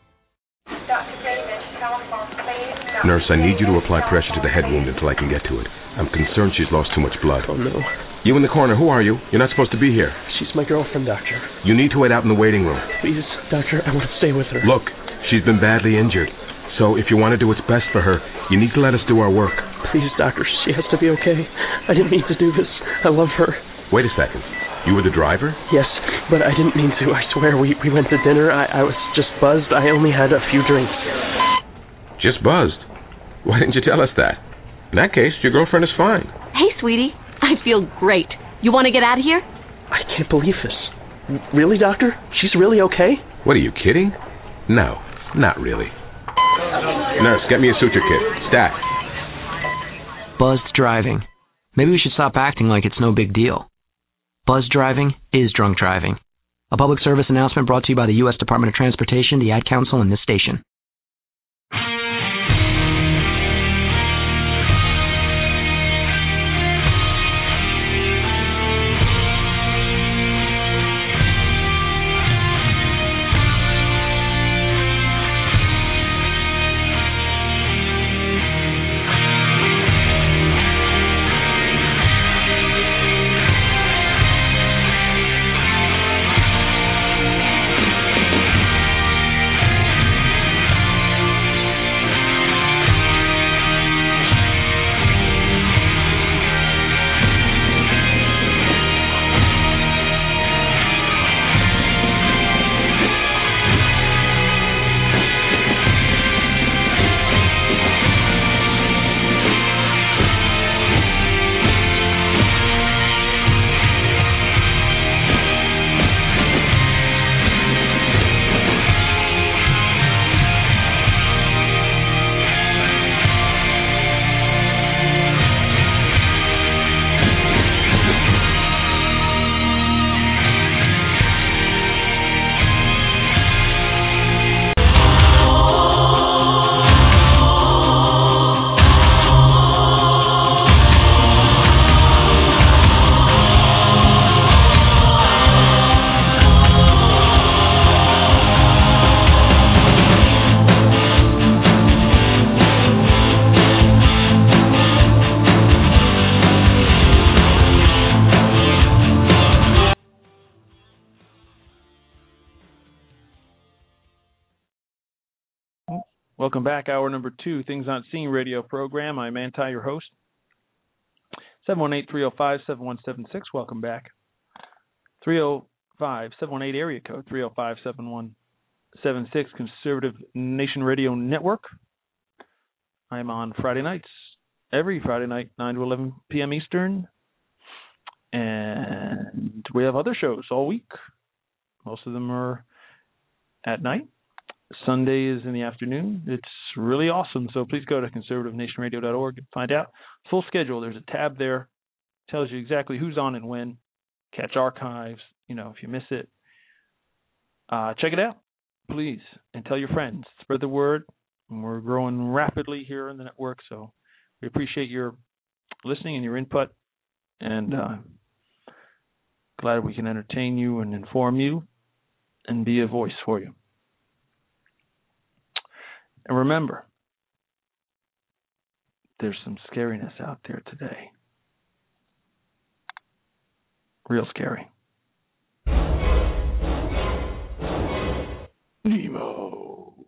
F: Nurse, I need you to apply pressure to the head wound until I can get to it. I'm concerned she's lost too much blood.
N: Oh, no.
F: You in the corner, who are you? You're not supposed to be here.
N: She's my girlfriend, Doctor.
F: You need to wait out in the waiting room.
N: Please, Doctor, I want to stay with her.
F: Look, she's been badly injured. So if you want to do what's best for her, you need to let us do our work.
N: Please, Doctor, she has to be okay. I didn't mean to do this. I love her.
F: Wait a second. You were the driver?
N: Yes, but I didn't mean to. I swear, we went to dinner. I was just buzzed. I only had a few drinks.
F: Just buzzed? Why didn't you tell us that? In that case, your girlfriend is fine.
O: Hey, sweetie. I feel great. You want to get out of here?
N: I can't believe this. Really, Doctor? She's really okay?
F: What, are you kidding? No, not really. Nurse, get me a suture kit. Stat.
P: Buzzed driving. Maybe we should stop acting like it's no big deal. Buzzed driving is drunk driving. A public service announcement brought to you by the U.S. Department of Transportation, the Ad Council, and this station.
B: Welcome back. Hour number 2, Things Not Seen radio program. I'm Anti, your host. 718-305-7176. Welcome back. 305-718 area code 305-7176 Conservative Nation Radio Network. I'm on Friday nights, every Friday night, 9 to 11 p.m. Eastern. And we have other shows all week. Most of them are at night. Sunday is in the afternoon. It's really awesome. So please go to conservativenationradio.org and find out. Full schedule. There's a tab there. Tells you exactly who's on and when. Catch archives. You know, if you miss it. Check it out, please. And tell your friends. Spread the word. We're growing rapidly here in the network. So we appreciate your listening and your input. And glad we can entertain you and inform you and be a voice for you. And remember, there's some scariness out there today. Real scary. Nemo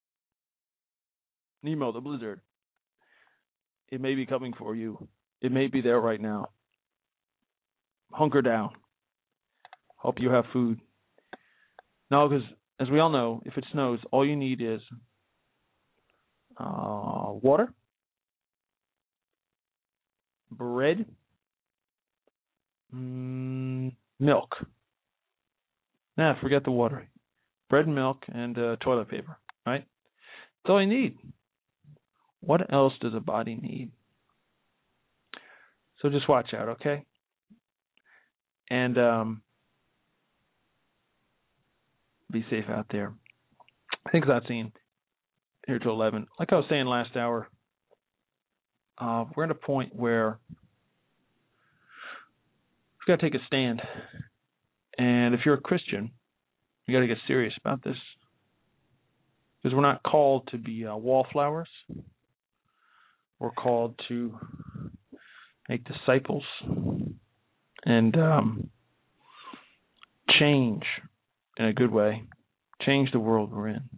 B: the blizzard. It may be coming for you. It may be there right now. Hunker down. Hope you have food. No, because as we all know, if it snows, all you need is water, bread, milk. Forget the water. Bread and milk and toilet paper, right? That's all you need. What else does a body need? So just watch out, okay? And be safe out there. Things Not Seen. Here till 11. Like I was saying last hour, we're at a point where we've got to take a stand. And if you're a Christian, you got to get serious about this. Because we're not called to be wallflowers. We're called to make disciples and change in a good way. Change the world we're in.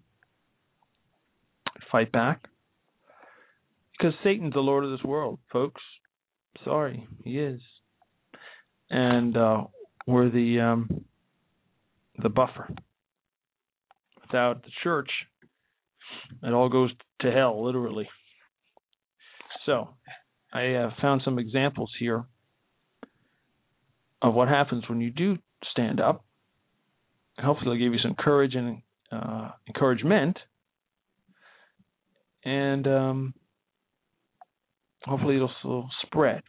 B: Fight back. Because Satan's the Lord of this world, folks. Sorry, he is. And we're the buffer. Without the church, it all goes to hell, literally. So, I found some examples here of what happens when you do stand up. Hopefully, I'll give you some courage and encouragement. And hopefully, it'll spread.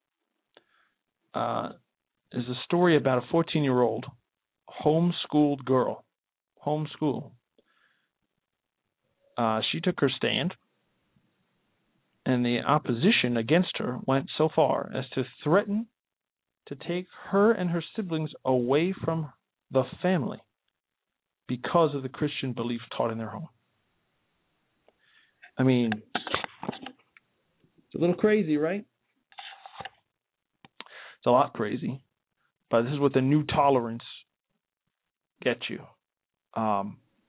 B: There's a story about a 14-year-old homeschooled girl. Homeschool. She took her stand, and the opposition against her went so far as to threaten to take her and her siblings away from the family because of the Christian belief taught in their home. I mean, it's a little crazy, right? It's a lot crazy, but this is what the new tolerance gets you. Her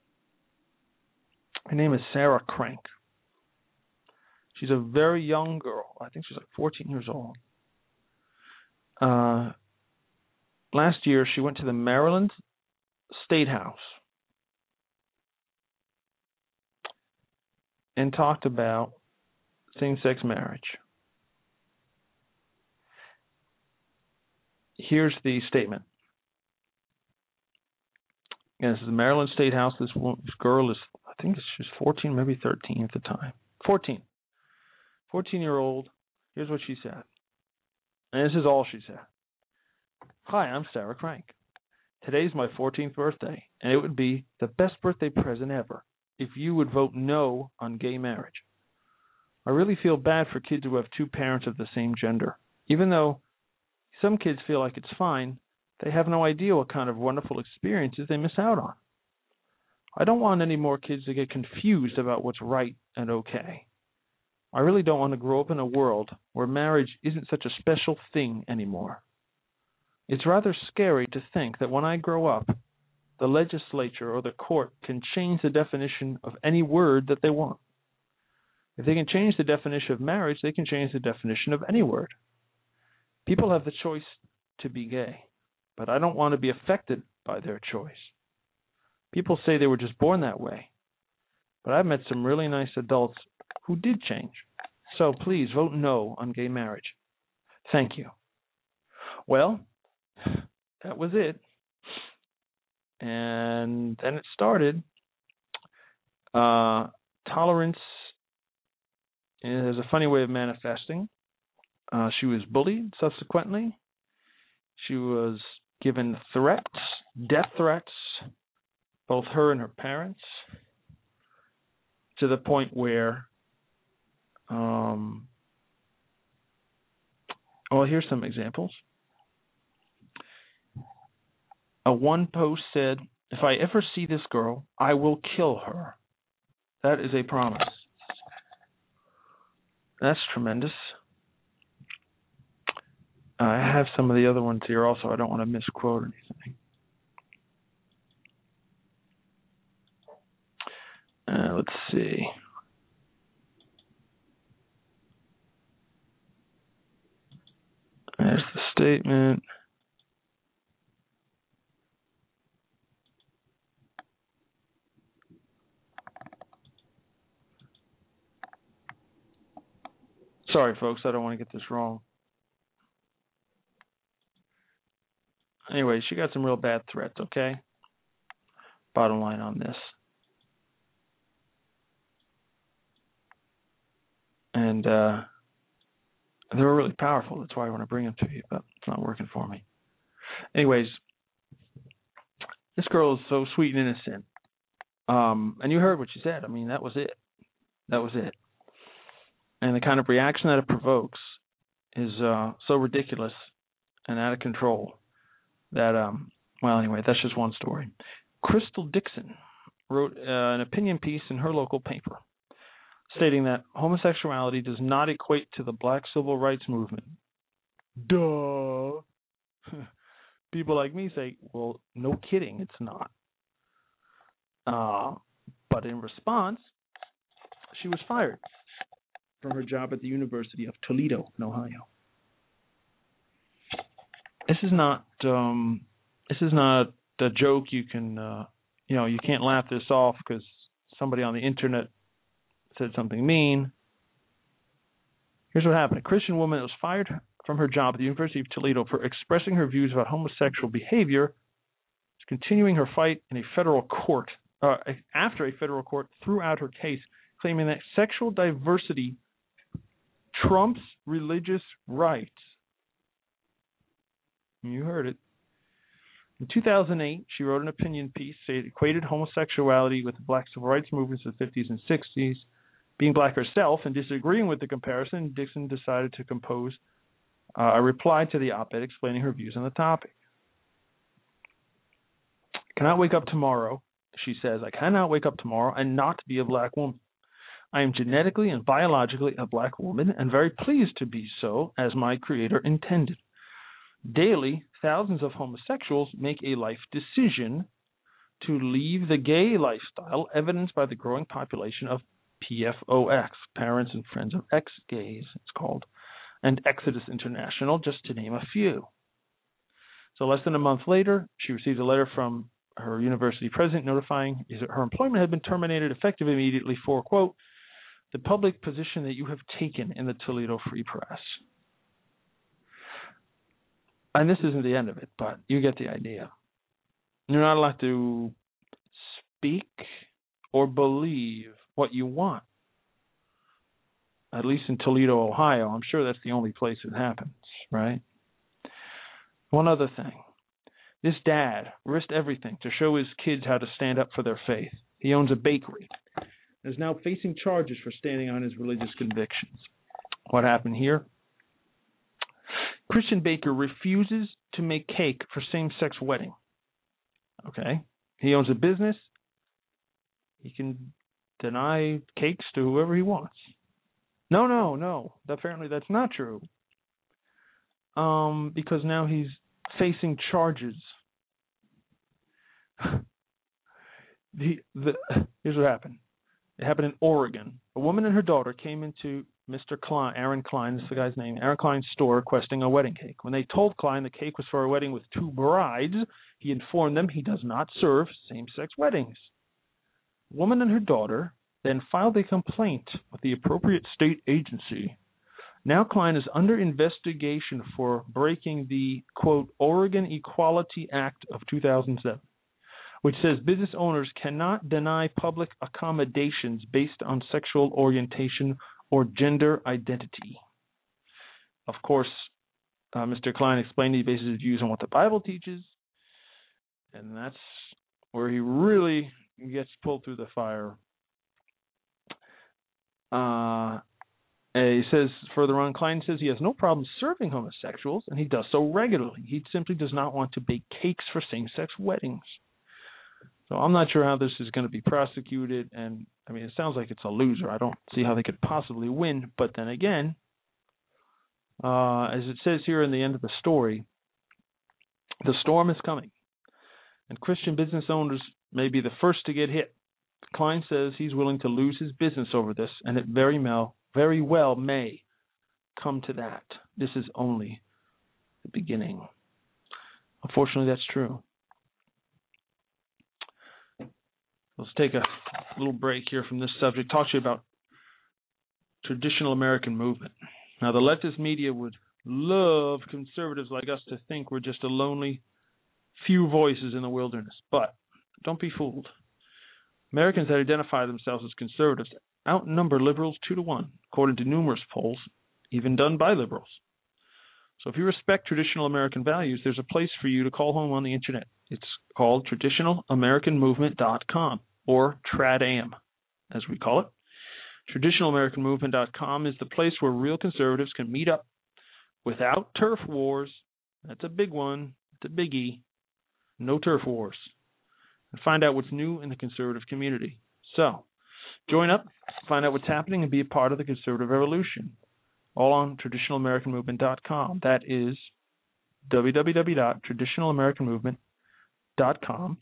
B: name is Sarah Crank. She's a very young girl. I think she's like 14 years old. Last year, she went to the Maryland State House and talked about same-sex marriage. Here's the statement. Again, this is the Maryland State House. This girl is, I think she's 14, maybe 13 at the time. 14. 14-year-old. Here's what she said. And this is all she said. Hi, I'm Sarah Crank. Today's my 14th birthday, and it would be the best birthday present ever if you would vote no on gay marriage. I really feel bad for kids who have two parents of the same gender. Even though some kids feel like it's fine, they have no idea what kind of wonderful experiences they miss out on. I don't want any more kids to get confused about what's right and okay. I really don't want to grow up in a world where marriage isn't such a special thing anymore. It's rather scary to think that when I grow up, the legislature or the court can change the definition of any word that they want. If they can change the definition of marriage, they can change the definition of any word. People have the choice to be gay, but I don't want to be affected by their choice. People say they were just born that way, but I've met some really nice adults who did change. So please vote no on gay marriage. Thank you. Well, that was it. And then it started. Tolerance is a funny way of manifesting. She was bullied subsequently. She was given threats, death threats, both her and her parents, to the point where, here's some examples. One post said, if I ever see this girl, I will kill her. That is a promise. That's tremendous. I have some of the other ones here also. I don't want to misquote anything. Let's see. There's the statement. Sorry, folks, I don't want to get this wrong. Anyway, she got some real bad threats, okay? Bottom line on this. And they were really powerful. That's why I want to bring them to you, but it's not working for me. Anyways, this girl is so sweet and innocent. And you heard what she said. I mean, that was it. That was it. And the kind of reaction that it provokes is so ridiculous and out of control that, well, anyway, that's just one story. Crystal Dixon wrote an opinion piece in her local paper stating that homosexuality does not equate to the black civil rights movement. Duh. People like me say, well, no kidding, it's not. But in response, she was fired from her job at the University of Toledo in Ohio. This is not a joke. You can you can't laugh this off because somebody on the internet said something mean. Here's what happened. A Christian woman was fired from her job at the University of Toledo for expressing her views about homosexual behavior, continuing her fight in a federal court, after a federal court threw out her case, claiming that sexual diversity trumps religious rights. You heard it. In 2008, she wrote an opinion piece that equated homosexuality with the black civil rights movements of the 50s and 60s. Being black herself and disagreeing with the comparison, Dixon decided to compose a reply to the op-ed explaining her views on the topic. I cannot wake up tomorrow, she says, I cannot wake up tomorrow and not be a black woman. I am genetically and biologically a black woman and very pleased to be so, as my creator intended. Daily, thousands of homosexuals make a life decision to leave the gay lifestyle, evidenced by the growing population of PFOX, Parents and Friends of Ex-Gays, it's called, and Exodus International, just to name a few. So less than a month later, she received a letter from her university president notifying that her employment had been terminated effective immediately for, quote, the public position that you have taken in the Toledo Free Press. And this isn't the end of it, but you get the idea. You're not allowed to speak or believe what you want. At least in Toledo, Ohio. I'm sure that's the only place it happens, right? One other thing. This dad risked everything to show his kids how to stand up for their faith. He owns a bakery and is now facing charges for standing on his religious convictions. What happened here? Christian baker refuses to make cake for same-sex wedding. Okay? He owns a business. He can deny cakes to whoever he wants. No. Apparently that's not true. Because now he's facing charges. Here's what happened. It happened in Oregon. A woman and her daughter came into Mr. Klein, Aaron Klein, this is the guy's name, Aaron Klein's store requesting a wedding cake. When they told Klein the cake was for a wedding with two brides, he informed them he does not serve same-sex weddings. The woman and her daughter then filed a complaint with the appropriate state agency. Now Klein is under investigation for breaking the, quote, Oregon Equality Act of 2007, which says business owners cannot deny public accommodations based on sexual orientation or gender identity. Of course, Mr. Klein explained he bases his views on what the Bible teaches, and that's where he really gets pulled through the fire. He says further on, Klein says he has no problem serving homosexuals, and he does so regularly. He simply does not want to bake cakes for same-sex weddings. So I'm not sure how this is going to be prosecuted, and I mean, it sounds like it's a loser. I don't see how they could possibly win. But then again, as it says here in the end of the story, the storm is coming, and Christian business owners may be the first to get hit. Klein says he's willing to lose his business over this, and it very well may come to that. This is only the beginning. Unfortunately, that's true. Let's take a little break here from this subject, talk to you about traditional American movement. Now, the leftist media would love conservatives like us to think we're just a lonely few voices in the wilderness, but don't be fooled. Americans that identify themselves as conservatives outnumber liberals 2-1, according to numerous polls, even done by liberals. So if you respect traditional American values, there's a place for you to call home on the internet. It's called traditionalamericanmovement.com, or TradAm, as we call it. TraditionalAmericanMovement.com is the place where real conservatives can meet up without turf wars. That's a big one. It's a biggie. No turf wars. And find out what's new in the conservative community. So, join up, find out what's happening, and be a part of the conservative revolution. All on TraditionalAmericanMovement.com. That is www.TraditionalAmericanMovement.com.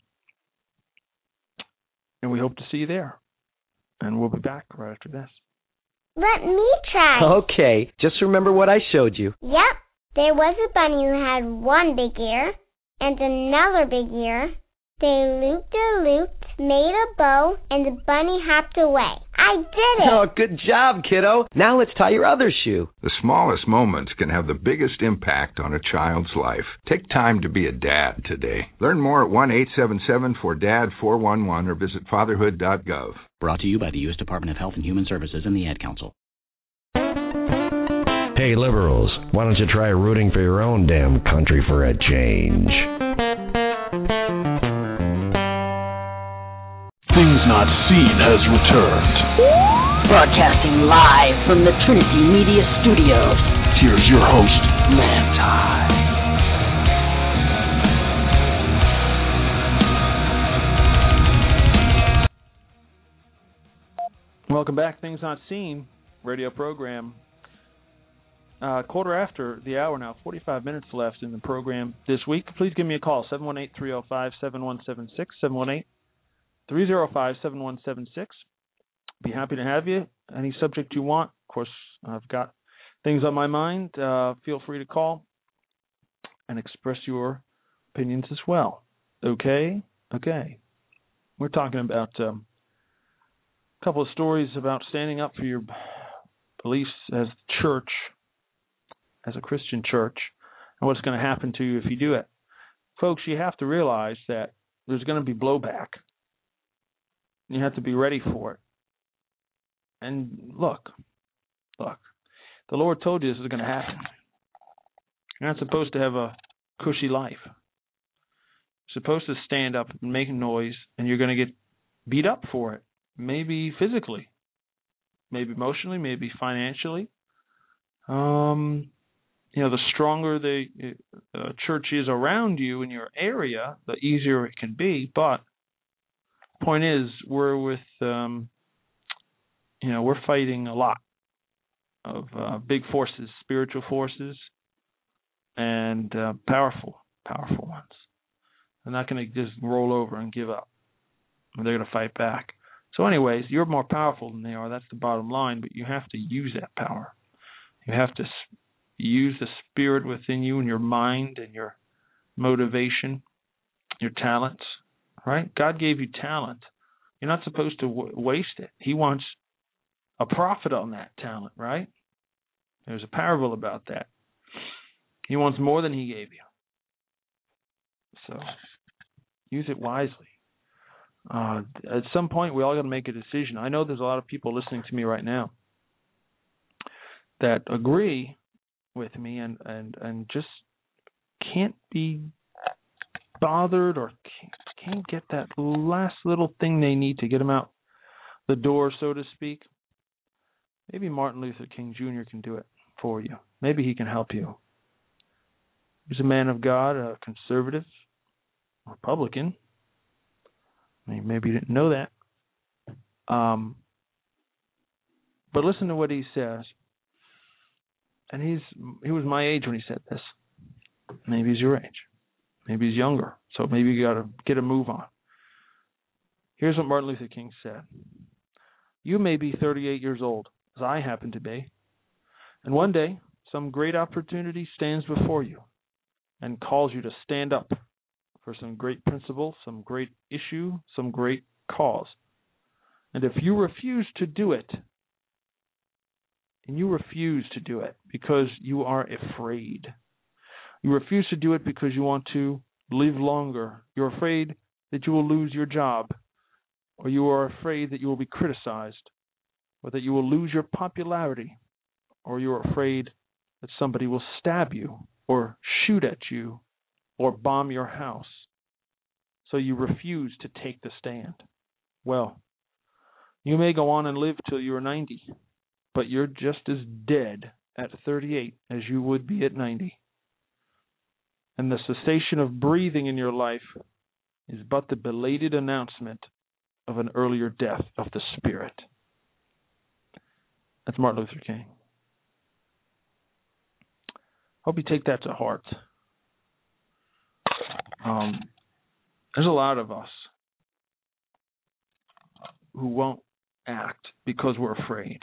B: And we hope to see you there. And we'll be back right after this.
Q: Let me try.
R: Okay, just remember what I showed you.
Q: Yep. There was a bunny who had one big ear and another big ear. They looped-a-looped, made a bow, and the bunny hopped away. I did it!
R: Oh, good job, kiddo. Now let's tie your other shoe.
S: The smallest moments can have the biggest impact on a child's life. Take time to be a dad today. Learn more at 1-877-4DAD-411 or visit fatherhood.gov.
T: Brought to you by the U.S. Department of Health and Human Services and the Ad Council.
A: Hey, liberals, why don't you try rooting for your own damn country for a change?
U: Things Not Seen has returned.
G: Broadcasting live from the Trinity Media Studios.
U: Here's your host, Manti.
B: Welcome back, Things Not Seen radio program. Quarter after the hour now, 45 minutes left in the program this week. Please give me a call, 718-305-7176, 718-305-7176. Be happy to have you. Any subject you want. Of course, I've got things on my mind. Feel free to call and express your opinions as well. Okay? Okay. We're talking about a couple of stories about standing up for your beliefs as church, as a Christian church, and what's going to happen to you if you do it. Folks, you have to realize that there's going to be blowback. You have to be ready for it. And look, the Lord told you this is going to happen. You're not supposed to have a cushy life. You're supposed to stand up and make noise, and you're going to get beat up for it. Maybe physically, maybe emotionally, maybe financially. The stronger the church is around you in your area, the easier it can be. But the point is, we're fighting a lot of big forces, spiritual forces, and powerful ones. They're not going to just roll over and give up. They're going to fight back. So anyways, you're more powerful than they are. That's the bottom line. But you have to use that power. You have to use the spirit within you and your mind and your motivation, your talents, right? God gave you talent. You're not supposed to waste it. He wants a profit on that talent, right? There's a parable about that. He wants more than he gave you. So use it wisely. At some point, we all got to make a decision. I know there's a lot of people listening to me right now that agree with me and just can't be bothered or can't get that last little thing they need to get them out the door, so to speak. Maybe Martin Luther King Jr. can do it for you. Maybe he can help you. He's a man of God, a conservative, Republican. Maybe you didn't know that. But listen to what he says. And he was my age when he said this. Maybe he's your age. Maybe he's younger. So maybe you got to get a move on. Here's what Martin Luther King said. You may be 38 years old, as I happen to be. And one day, some great opportunity stands before you and calls you to stand up for some great principle, some great issue, some great cause. And if you refuse to do it, and you refuse to do it because you are afraid, you refuse to do it because you want to live longer, you're afraid that you will lose your job, or you are afraid that you will be criticized, or that you will lose your popularity, or you're afraid that somebody will stab you, or shoot at you, or bomb your house. So you refuse to take the stand. Well, You may go on and live till you're 90, but you're just as dead at 38 as you would be at 90. And the cessation of breathing in your life is but the belated announcement of an earlier death of the spirit. That's Martin Luther King. Hope you take that to heart. There's a lot of us who won't act because we're afraid.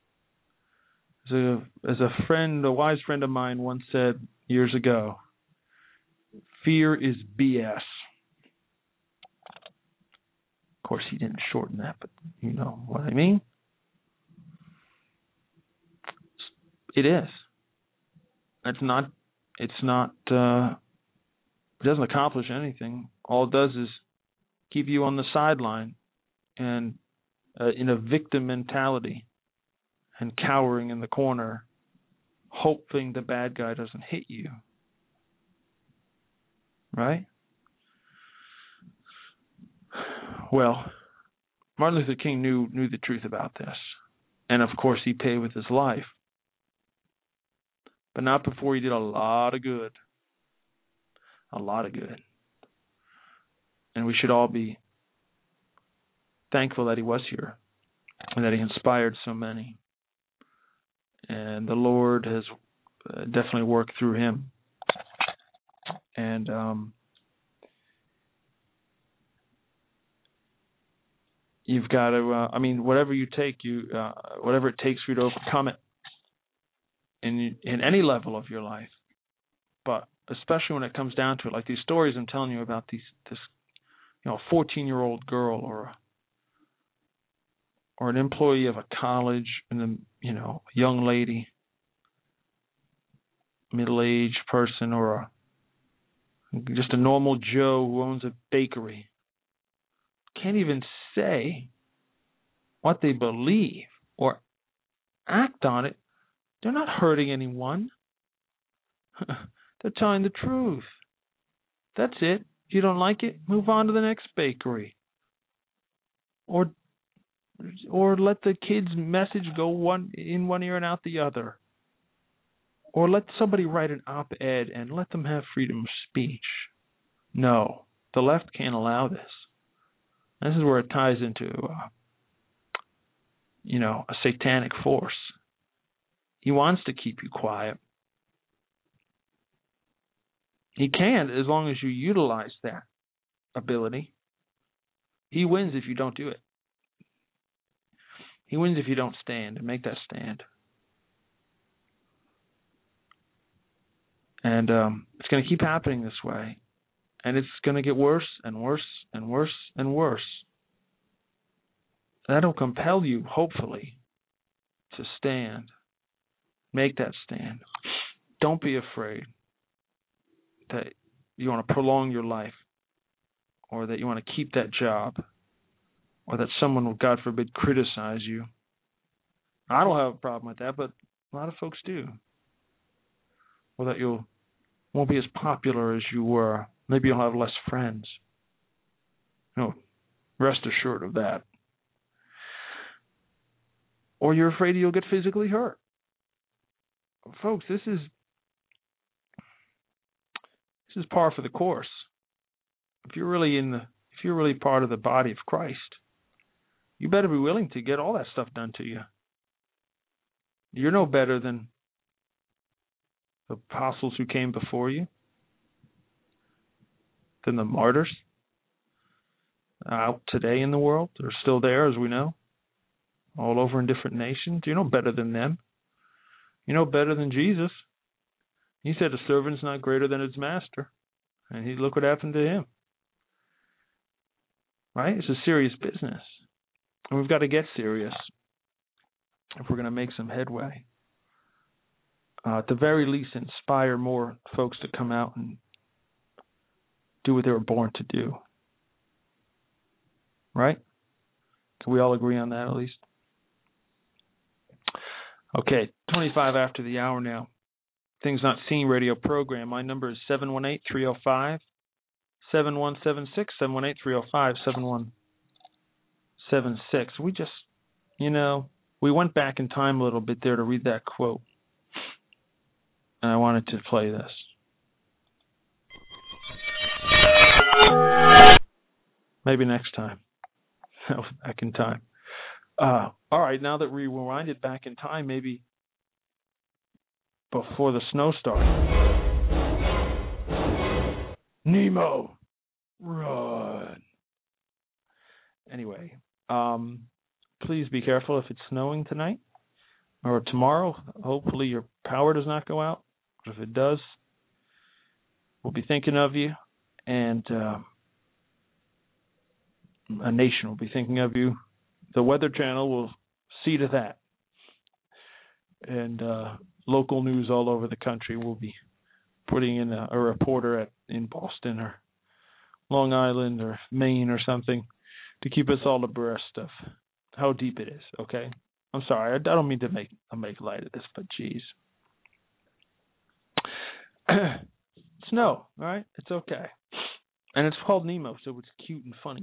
B: As a wise friend of mine once said years ago, fear is BS. Of course, he didn't shorten that, but you know what I mean. It is. It doesn't accomplish anything. All it does is keep you on the sideline and in a victim mentality and cowering in the corner, hoping the bad guy doesn't hit you. Right? Well, Martin Luther King knew the truth about this. And of course he paid with his life. But not before he did a lot of good. A lot of good. And we should all be thankful that he was here and that he inspired so many. And the Lord has definitely worked through him. And you've got to, whatever you take, whatever it takes for you to overcome it in any level of your life. But especially when it comes down to it, like these stories I'm telling you about this 14-year-old girl or an employee of a college and a young lady, middle-aged person, or just a normal Joe who owns a bakery, can't even say what they believe or act on it. They're not hurting anyone. They're telling the truth. That's it. If you don't like it, move on to the next bakery. Or let the kid's message go in one ear and out the other. Or let somebody write an op-ed and let them have freedom of speech. No, the left can't allow this. This is where it ties into, a satanic force. He wants to keep you quiet. He can, as long as you utilize that ability. He wins if you don't do it. He wins if you don't stand and make that stand. And it's going to keep happening this way. And it's going to get worse and worse and worse and worse. That'll compel you, hopefully, to stand. Make that stand. Don't be afraid that you want to prolong your life, or that you want to keep that job, or that someone will, God forbid, criticize you. I don't have a problem with that, but a lot of folks do. Or that you won't be as popular as you were. Maybe you'll have less friends. Rest assured of that. Or you're afraid you'll get physically hurt. Folks, this is par for the course. If you're really part of the body of Christ, you better be willing to get all that stuff done to you. You're no better than the apostles who came before you, than the martyrs out today in the world. They're still there, as we know, all over in different nations. You're no better than them. You're no better than Jesus. He said a servant's not greater than his master. And look what happened to him. Right? It's a serious business. And we've got to get serious if we're going to make some headway. At the very least, inspire more folks to come out and do what they were born to do. Right? Can we all agree on that at least? Okay, 25 after the hour now. Things Not Seen radio program. My number is 718-305-7176, 718-305-7176. we went back in time a little bit there to read that quote. And I wanted to play this. Maybe next time. Back in time. All right, now that we rewinded back in time, maybe before the snow started. Nemo, run. Anyway, please be careful if it's snowing tonight or tomorrow. Hopefully your power does not go out. But if it does, we'll be thinking of you, and a nation will be thinking of you. The Weather Channel will see to that. And local news all over the country will be putting in a reporter in Boston or Long Island or Maine or something to keep us all abreast of how deep it is, okay? I'm sorry, I don't mean to make light of this, but geez. Snow, all right? It's okay. And it's called Nemo, so it's cute and funny.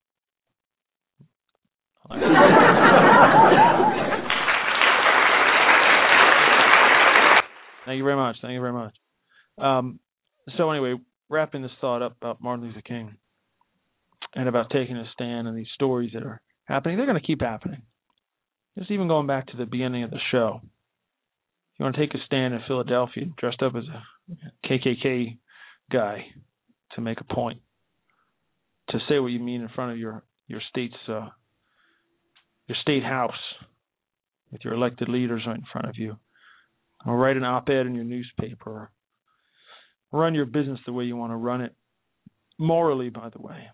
B: Thank you very much. Thank you very much. So anyway, wrapping this thought up about Martin Luther King and about taking a stand and these stories that are happening, they're going to keep happening. Just even going back to the beginning of the show. If you want to take a stand in Philadelphia dressed up as a KKK guy to make a point, to say what you mean in front of your state's your state house with your elected leaders right in front of you, or write an op-ed in your newspaper, or run your business the way you want to run it, morally, by the way.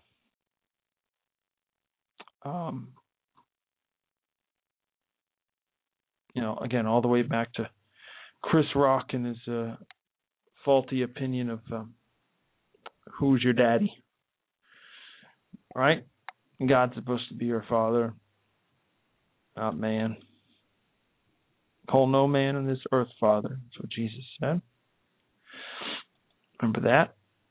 B: Again, all the way back to Chris Rock and his faulty opinion of who's your daddy, right? God's supposed to be your father, not man. Call no man on this earth father. That's what Jesus said. Remember that.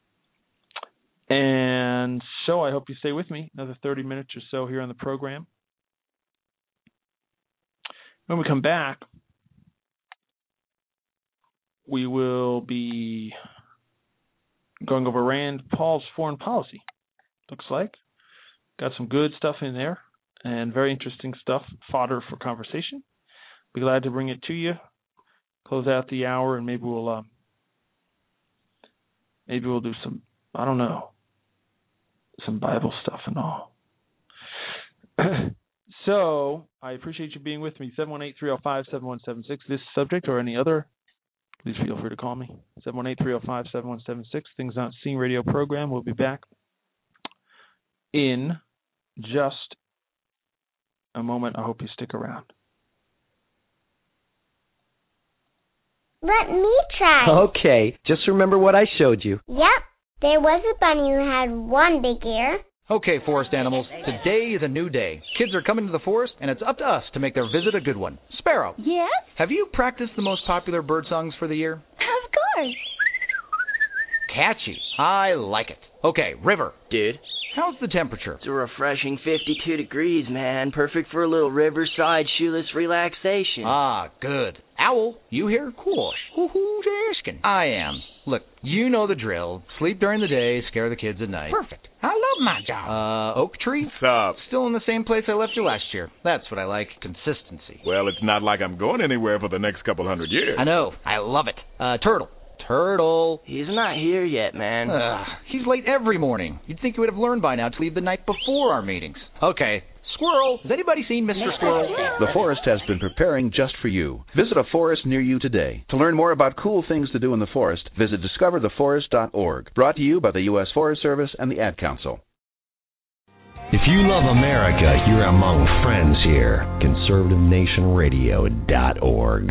B: And so I hope you stay with me another 30 minutes or so here on the program. When we come back, we will be going over Rand Paul's foreign policy. Looks like. Got some good stuff in there and very interesting stuff, fodder for conversation. Be glad to bring it to you. Close out the hour, and maybe we'll do some, I don't know, some Bible stuff and all. So I appreciate you being with me. 718-305-7176. This subject or any other, please feel free to call me. 718-305-7176. Things Not Seen radio program. We'll be back in just a moment. I hope you stick around.
Q: Let me try.
R: Okay, just remember what I showed you.
Q: Yep, there was a bunny who had one big ear.
C: Okay, forest animals, today is a new day. Kids are coming to the forest, and it's up to us to make their visit a good one. Sparrow.
O: Yes?
C: Have you practiced the most popular bird songs for the year?
O: Of course.
C: Catchy. I like it. Okay, River.
V: Dude.
C: How's the temperature?
V: It's a refreshing 52 degrees, man. Perfect for a little riverside shoeless relaxation.
C: Ah, good. Owl, you here? Cool. Who's asking? I am. Look, you know the drill. Sleep during the day, scare the kids at night.
V: Perfect. I love my job.
C: Oak Tree?
W: What's up?
C: Still in the same place I left you last year. That's what I like. Consistency.
W: Well, it's not like I'm going anywhere for the next couple hundred years.
C: I know. I love it. Turtle.
V: He's not here yet, man.
C: He's late every morning. You'd think you would have learned by now to leave the night before our meetings. Okay. Squirrel. Has anybody seen Mr. Squirrel?
X: The Forest has been preparing just for you. Visit a forest near you today. To learn more about cool things to do in the forest, visit discovertheforest.org. Brought to you by the U.S. Forest Service and the Ad Council.
A: If you love America, you're among friends here. ConservativeNationRadio.org.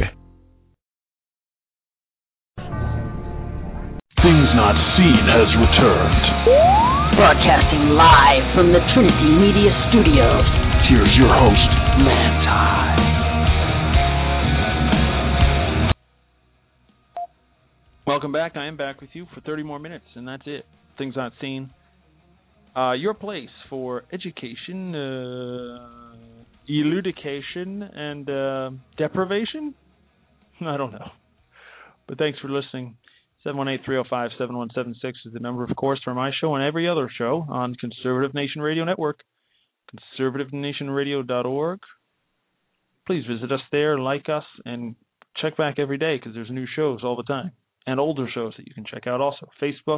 U: Things Not Seen has returned.
G: Broadcasting live from the Trinity Media Studios.
U: Here's your host, Manti.
B: Welcome back. I am back with you for 30 more minutes, and that's it. Things Not Seen. Your place for education, elucidation and deprivation? I don't know. But thanks for listening. 718-305-7176 is the number, of course, for my show and every other show on Conservative Nation Radio Network, conservativenationradio.org. Please visit us there, like us, and check back every day because there's new shows all the time and older shows that you can check out also.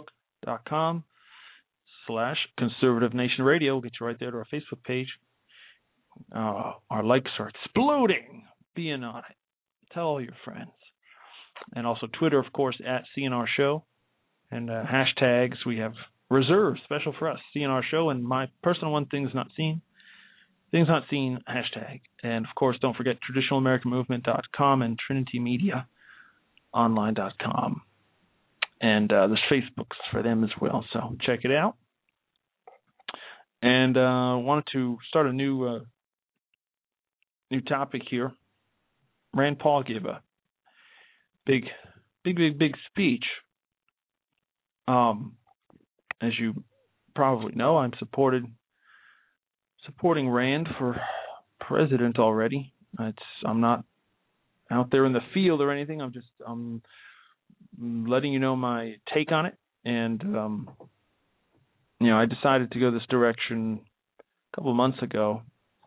B: Facebook.com/Conservative Nation Radio will get you right there to our Facebook page. Our likes are exploding. Be in on it. Tell all your friends. And also Twitter, of course, at CNR Show. And hashtags we have reserved special for us, CNR Show, and my personal one, Things Not Seen. Things Not Seen hashtag. And, of course, don't forget TraditionalAmericanMovement.com and TrinityMediaOnline.com. And there's Facebooks for them as well, so check it out. And I wanted to start a new topic here. Rand Paul gave a big speech. As you probably know, I'm supporting Rand for president already. I'm not out there in the field or anything. I'm letting you know my take on it. And I decided to go this direction a couple of months ago.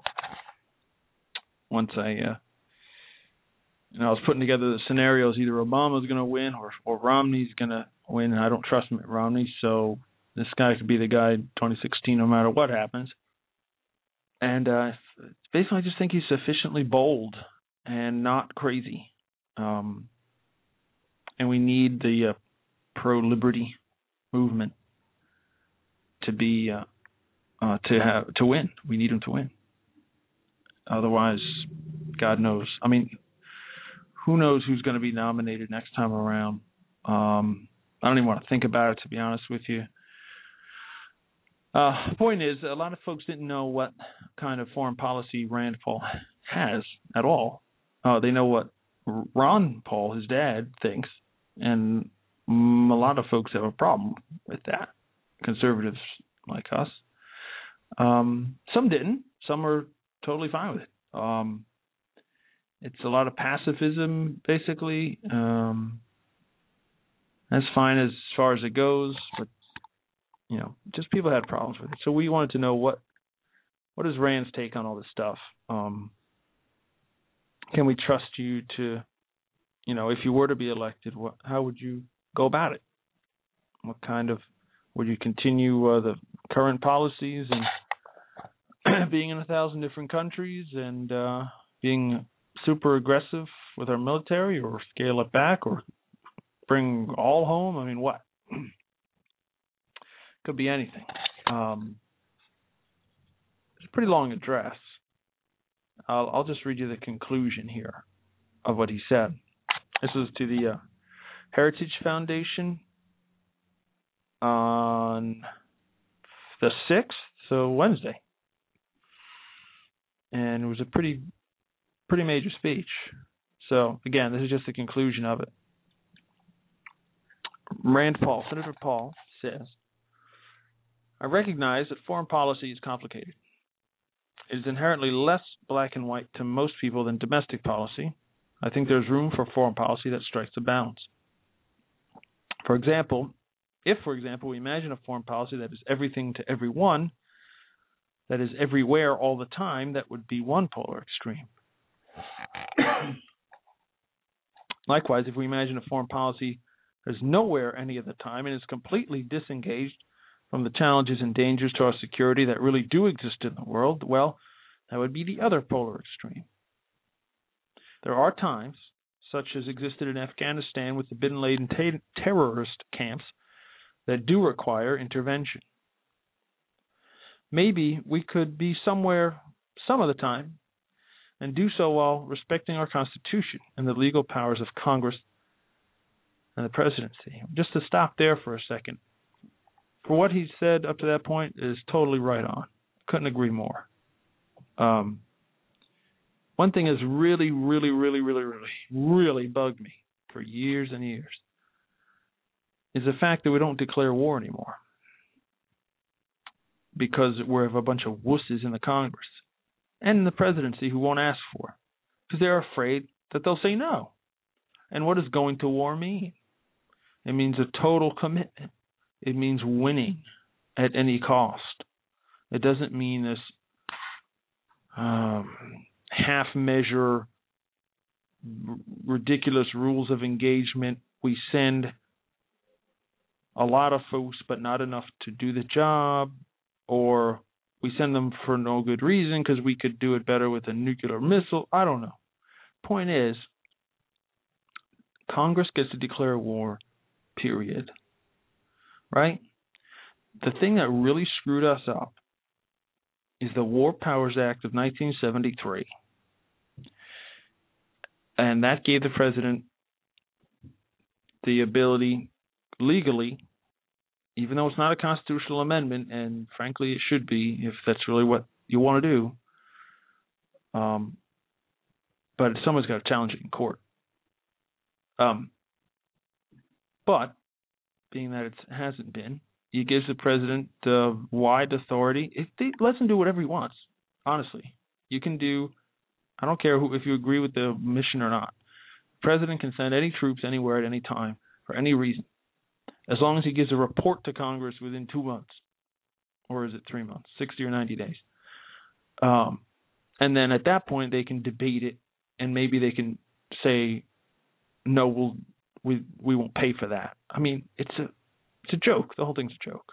B: Once I was putting together the scenarios, either Obama's going to win or Romney's going to win. I don't trust Mitt Romney, so this guy could be the guy in 2016 no matter what happens. And basically, I just think he's sufficiently bold and not crazy. And we need the pro-liberty movement to be to win. We need him to win. Otherwise, God knows. I mean, who knows who's going to be nominated next time around? I don't even want to think about it, to be honest with you. Point is, a lot of folks didn't know what kind of foreign policy Rand Paul has at all. They know what Ron Paul, his dad, thinks, and a lot of folks have a problem with that, conservatives like us. Some didn't. Some are totally fine with it. It's a lot of pacifism, basically. That's fine as far as it goes, but just people had problems with it. So we wanted to know what is Rand's take on all this stuff. Can we trust you to, if you were to be elected, how would you go about it? What kind of, would you continue the current policies and being in 1,000 different countries and being super aggressive with our military, or scale it back, or bring all home? I mean, what? Could be anything. It's a pretty long address. I'll just read you the conclusion here of what he said. This was to the Heritage Foundation on the 6th, so Wednesday. And it was a pretty major speech. So, again, this is just the conclusion of it. Senator Paul says, I recognize that foreign policy is complicated. It is inherently less black and white to most people than domestic policy. I think there's room for foreign policy that strikes a balance. For example, we imagine a foreign policy that is everything to everyone, that is everywhere all the time, that would be one polar extreme. Likewise, if we imagine a foreign policy that is nowhere any of the time and is completely disengaged from the challenges and dangers to our security that really do exist in the world, well, that would be the other polar extreme. There are times, such as existed in Afghanistan with the bin Laden terrorist camps, that do require intervention. Maybe we could be somewhere some of the time and do so while respecting our Constitution and the legal powers of Congress and the presidency. Just to stop there for a second. For what he said up to that point is totally right on. Couldn't agree more. One thing has really, really, really, really, really, really bugged me for years and years is the fact that we don't declare war anymore because we have a bunch of wusses in the Congress. and the presidency who won't ask for it because they're afraid that they'll say no. And what does going to war mean? It means a total commitment. It means winning at any cost. It doesn't mean this half-measure, ridiculous rules of engagement. We send a lot of folks, but not enough to do the job, or we send them for no good reason because we could do it better with a nuclear missile. I don't know. Point is, Congress gets to declare war, period. Right? The thing that really screwed us up is the War Powers Act of 1973. And that gave the president the ability legally, even though it's not a constitutional amendment, and frankly it should be if that's really what you want to do, but someone's got to challenge it in court. But being that it hasn't been, it gives the president wide authority. Lets him do whatever he wants, honestly. You can do, I don't care if you agree with the mission or not. The president can send any troops anywhere at any time for any reason, as long as he gives a report to Congress within 2 months. Or is it 3 months, 60 or 90 days? And then at that point, they can debate it, and maybe they can say, no, we won't pay for that. I mean, it's a joke. The whole thing's a joke.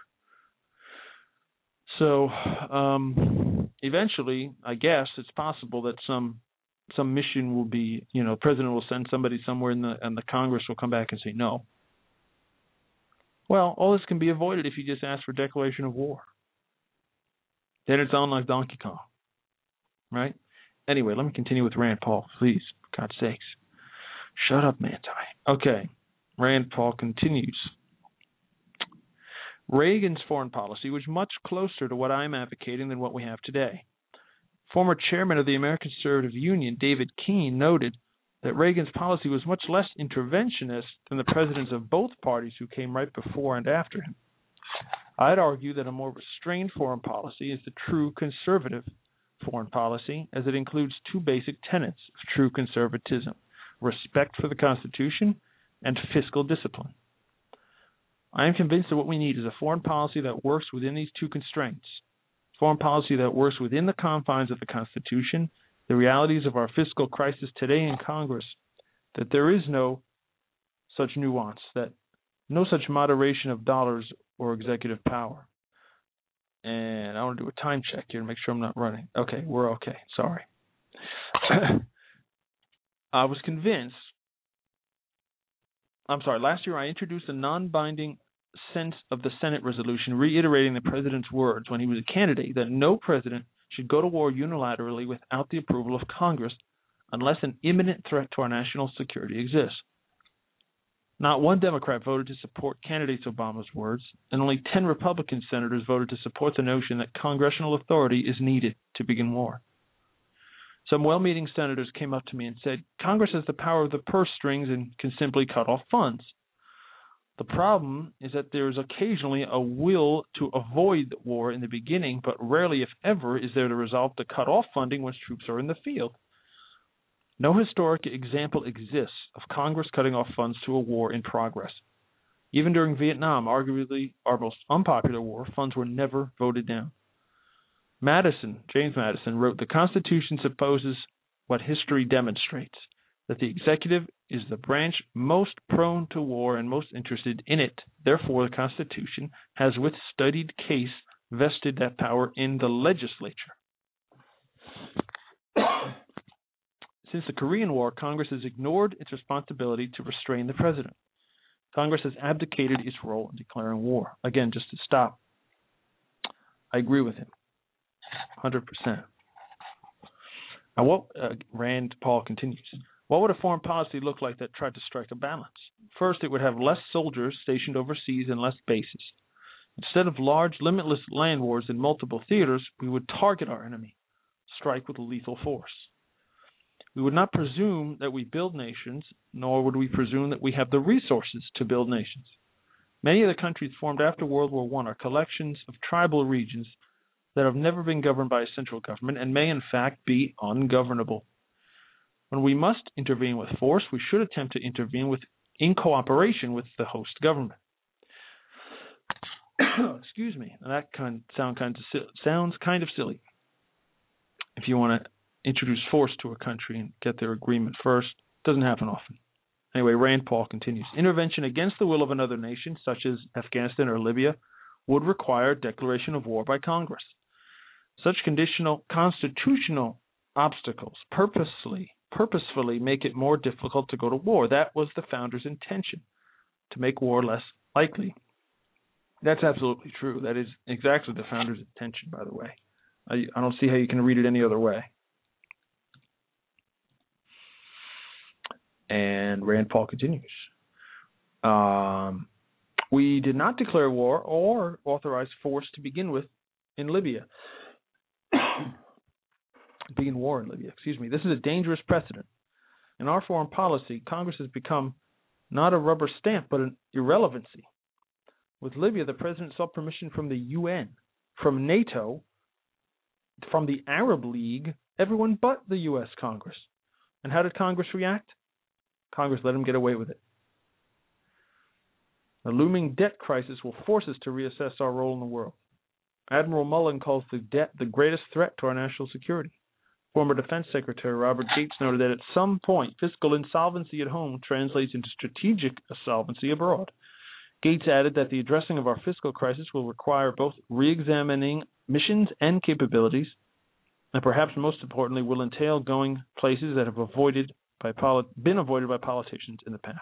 B: So eventually, I guess it's possible that some mission will be, the president will send somebody somewhere and the Congress will come back and say no. Well, all this can be avoided if you just ask for declaration of war. Then it's on like Donkey Kong, right? Anyway, let me continue with Rand Paul, please, for God's sakes. Shut up, Manti. Okay, Rand Paul continues. Reagan's foreign policy was much closer to what I'm advocating than what we have today. Former chairman of the American Conservative Union, David Keene, noted that Reagan's policy was much less interventionist than the presidents of both parties who came right before and after him. I'd argue that a more restrained foreign policy is the true conservative foreign policy, as it includes two basic tenets of true conservatism: respect for the Constitution and fiscal discipline. I am convinced that what we need is a foreign policy that works within these two constraints: foreign policy that works within the confines of the Constitution, the realities of our fiscal crisis today in Congress, that there is no such nuance, that no such moderation of dollars or executive power. And I want to do a time check here to make sure I'm not running. Okay, we're okay. Sorry. I was convinced. Last year I introduced a non-binding sense of the Senate resolution reiterating the president's words when he was a candidate that no president should go to war unilaterally without the approval of Congress unless an imminent threat to our national security exists. Not one Democrat voted to support candidate Obama's words, and only 10 Republican senators voted to support the notion that congressional authority is needed to begin war. Some well-meaning senators came up to me and said, Congress has the power of the purse strings and can simply cut off funds. The problem is that there is occasionally a will to avoid war in the beginning, but rarely, if ever, is there the resolve to cut off funding once troops are in the field. No historic example exists of Congress cutting off funds to a war in progress. Even during Vietnam, arguably our most unpopular war, funds were never voted down. James Madison, wrote, "The Constitution supposes what history demonstrates, that the executive is the branch most prone to war and most interested in it. Therefore, the Constitution has with studied case vested that power in the legislature." Since the Korean War, Congress has ignored its responsibility to restrain the president. Congress has abdicated its role in declaring war. Again, just to stop, I agree with him, 100%. Now, Rand Paul continues. What would a foreign policy look like that tried to strike a balance? First, it would have less soldiers stationed overseas and less bases. Instead of large, limitless land wars in multiple theaters, we would target our enemy, strike with lethal force. We would not presume that we build nations, nor would we presume that we have the resources to build nations. Many of the countries formed after World War I are collections of tribal regions that have never been governed by a central government and may in fact be ungovernable. When we must intervene with force, we should attempt to intervene in cooperation with the host government. Excuse me. That sounds kind of silly. If you want to introduce force to a country and get their agreement first, it doesn't happen often. Anyway, Rand Paul continues. Intervention against the will of another nation, such as Afghanistan or Libya, would require declaration of war by Congress. Such conditional constitutional obstacles purposefully make it more difficult to go to war. That was the founders' intention, to make war less likely. That's absolutely true. That is exactly the founders' intention, by the way. I don't see how you can read it any other way. And Rand Paul continues. We did not declare war or authorize force to begin with in Libya. Begin war in Libya, excuse me. This is a dangerous precedent. In our foreign policy, Congress has become not a rubber stamp, but an irrelevancy. With Libya, the president sought permission from the UN, from NATO, from the Arab League, everyone but the U.S. Congress. And how did Congress react? Congress let him get away with it. The looming debt crisis will force us to reassess our role in the world. Admiral Mullen calls the debt the greatest threat to our national security. Former Defense Secretary Robert Gates noted that at some point, fiscal insolvency at home translates into strategic insolvency abroad. Gates added that the addressing of our fiscal crisis will require both re-examining missions and capabilities, and perhaps most importantly, will entail going places that have been avoided by politicians in the past.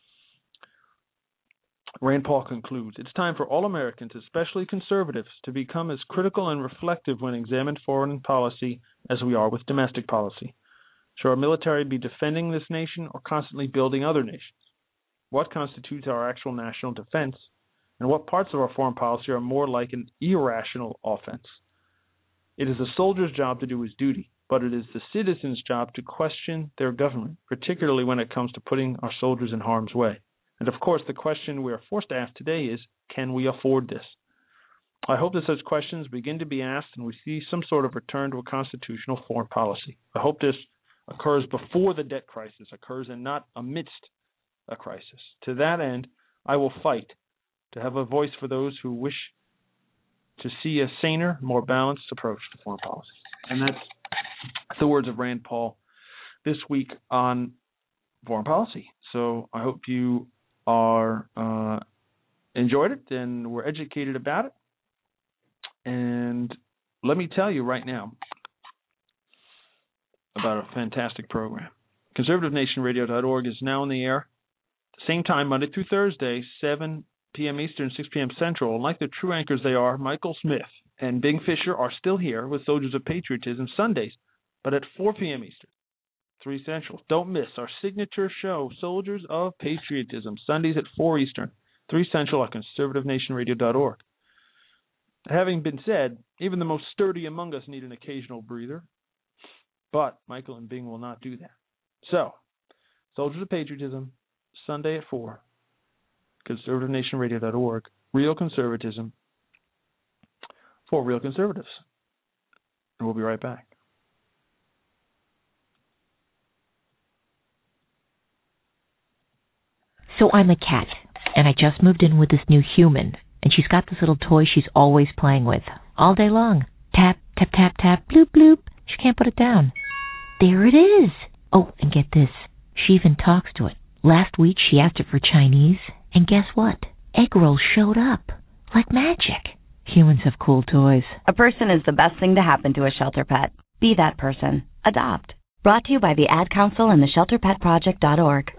B: Rand Paul concludes, it's time for all Americans, especially conservatives, to become as critical and reflective when examined foreign policy as we are with domestic policy. Should our military be defending this nation or constantly building other nations? What constitutes our actual national defense? And what parts of our foreign policy are more like an irrational offense? It is the soldier's job to do his duty, but it is the citizen's job to question their government, particularly when it comes to putting our soldiers in harm's way. And of course, the question we are forced to ask today is, can we afford this? I hope that such questions begin to be asked and we see some sort of return to a constitutional foreign policy. I hope this occurs before the debt crisis occurs and not amidst a crisis. To that end, I will fight to have a voice for those who wish to see a saner, more balanced approach to foreign policy. And that's the words of Rand Paul this week on foreign policy. So I hope you are enjoyed it and were educated about it. And let me tell you right now about a fantastic program. ConservativeNationRadio.org is now on the air. Same time, Monday through Thursday, 7 p.m. Eastern, 6 p.m. Central. And like the true anchors they are, Michael Smith and Bing Fisher are still here with Soldiers of Patriotism Sundays, but at 4 p.m. Eastern, 3 Central. Don't miss our signature show, Soldiers of Patriotism, Sundays at 4 Eastern, 3 Central at ConservativeNationRadio.org. Having been said, even the most sturdy among us need an occasional breather, but Michael and Bing will not do that. So, Soldiers of Patriotism, Sunday at 4, ConservativeNationRadio.org, Real Conservatism for real conservatives. And we'll be right back.
J: So I'm a cat, and I just moved in with this new human, and she's got this little toy she's always playing with, all day long. Tap, tap, tap, tap, bloop, bloop. She can't put it down. There it is. Oh, and get this. She even talks to it. Last week she asked it for Chinese, and guess what? Egg rolls showed up. Like magic. Humans have cool toys.
K: A person is the best thing to happen to a shelter pet. Be that person. Adopt. Brought to you by the Ad Council and the ShelterPetProject.org.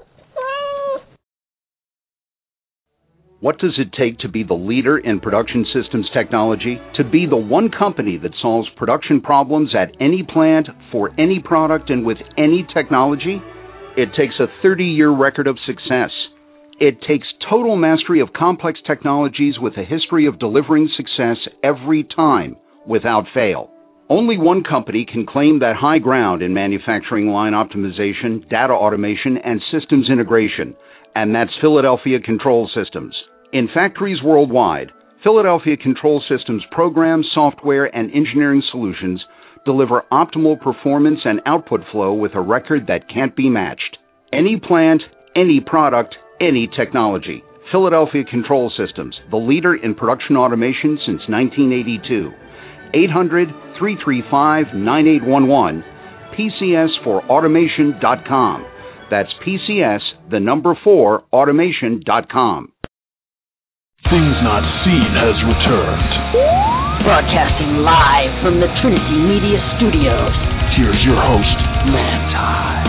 D: What does it take to be the leader in production systems technology? To be the one company that solves production problems at any plant, for any product, and with any technology? It takes a 30-year record of success. It takes total mastery of complex technologies with a history of delivering success every time, without fail. Only one company can claim that high ground in manufacturing line optimization, data automation, and systems integration, and that's Philadelphia Control Systems. In factories worldwide, Philadelphia Control Systems programs, software, and engineering solutions deliver optimal performance and output flow with a record that can't be matched. Any plant, any product, any technology. Philadelphia Control Systems, the leader in production automation since 1982. 800-335-9811, PCS4automation.com. That's PCS, the number 4, automation.com.
U: Things Not Seen has returned.
G: Broadcasting live from the Trinity Media Studios.
U: Here's your host, Manti.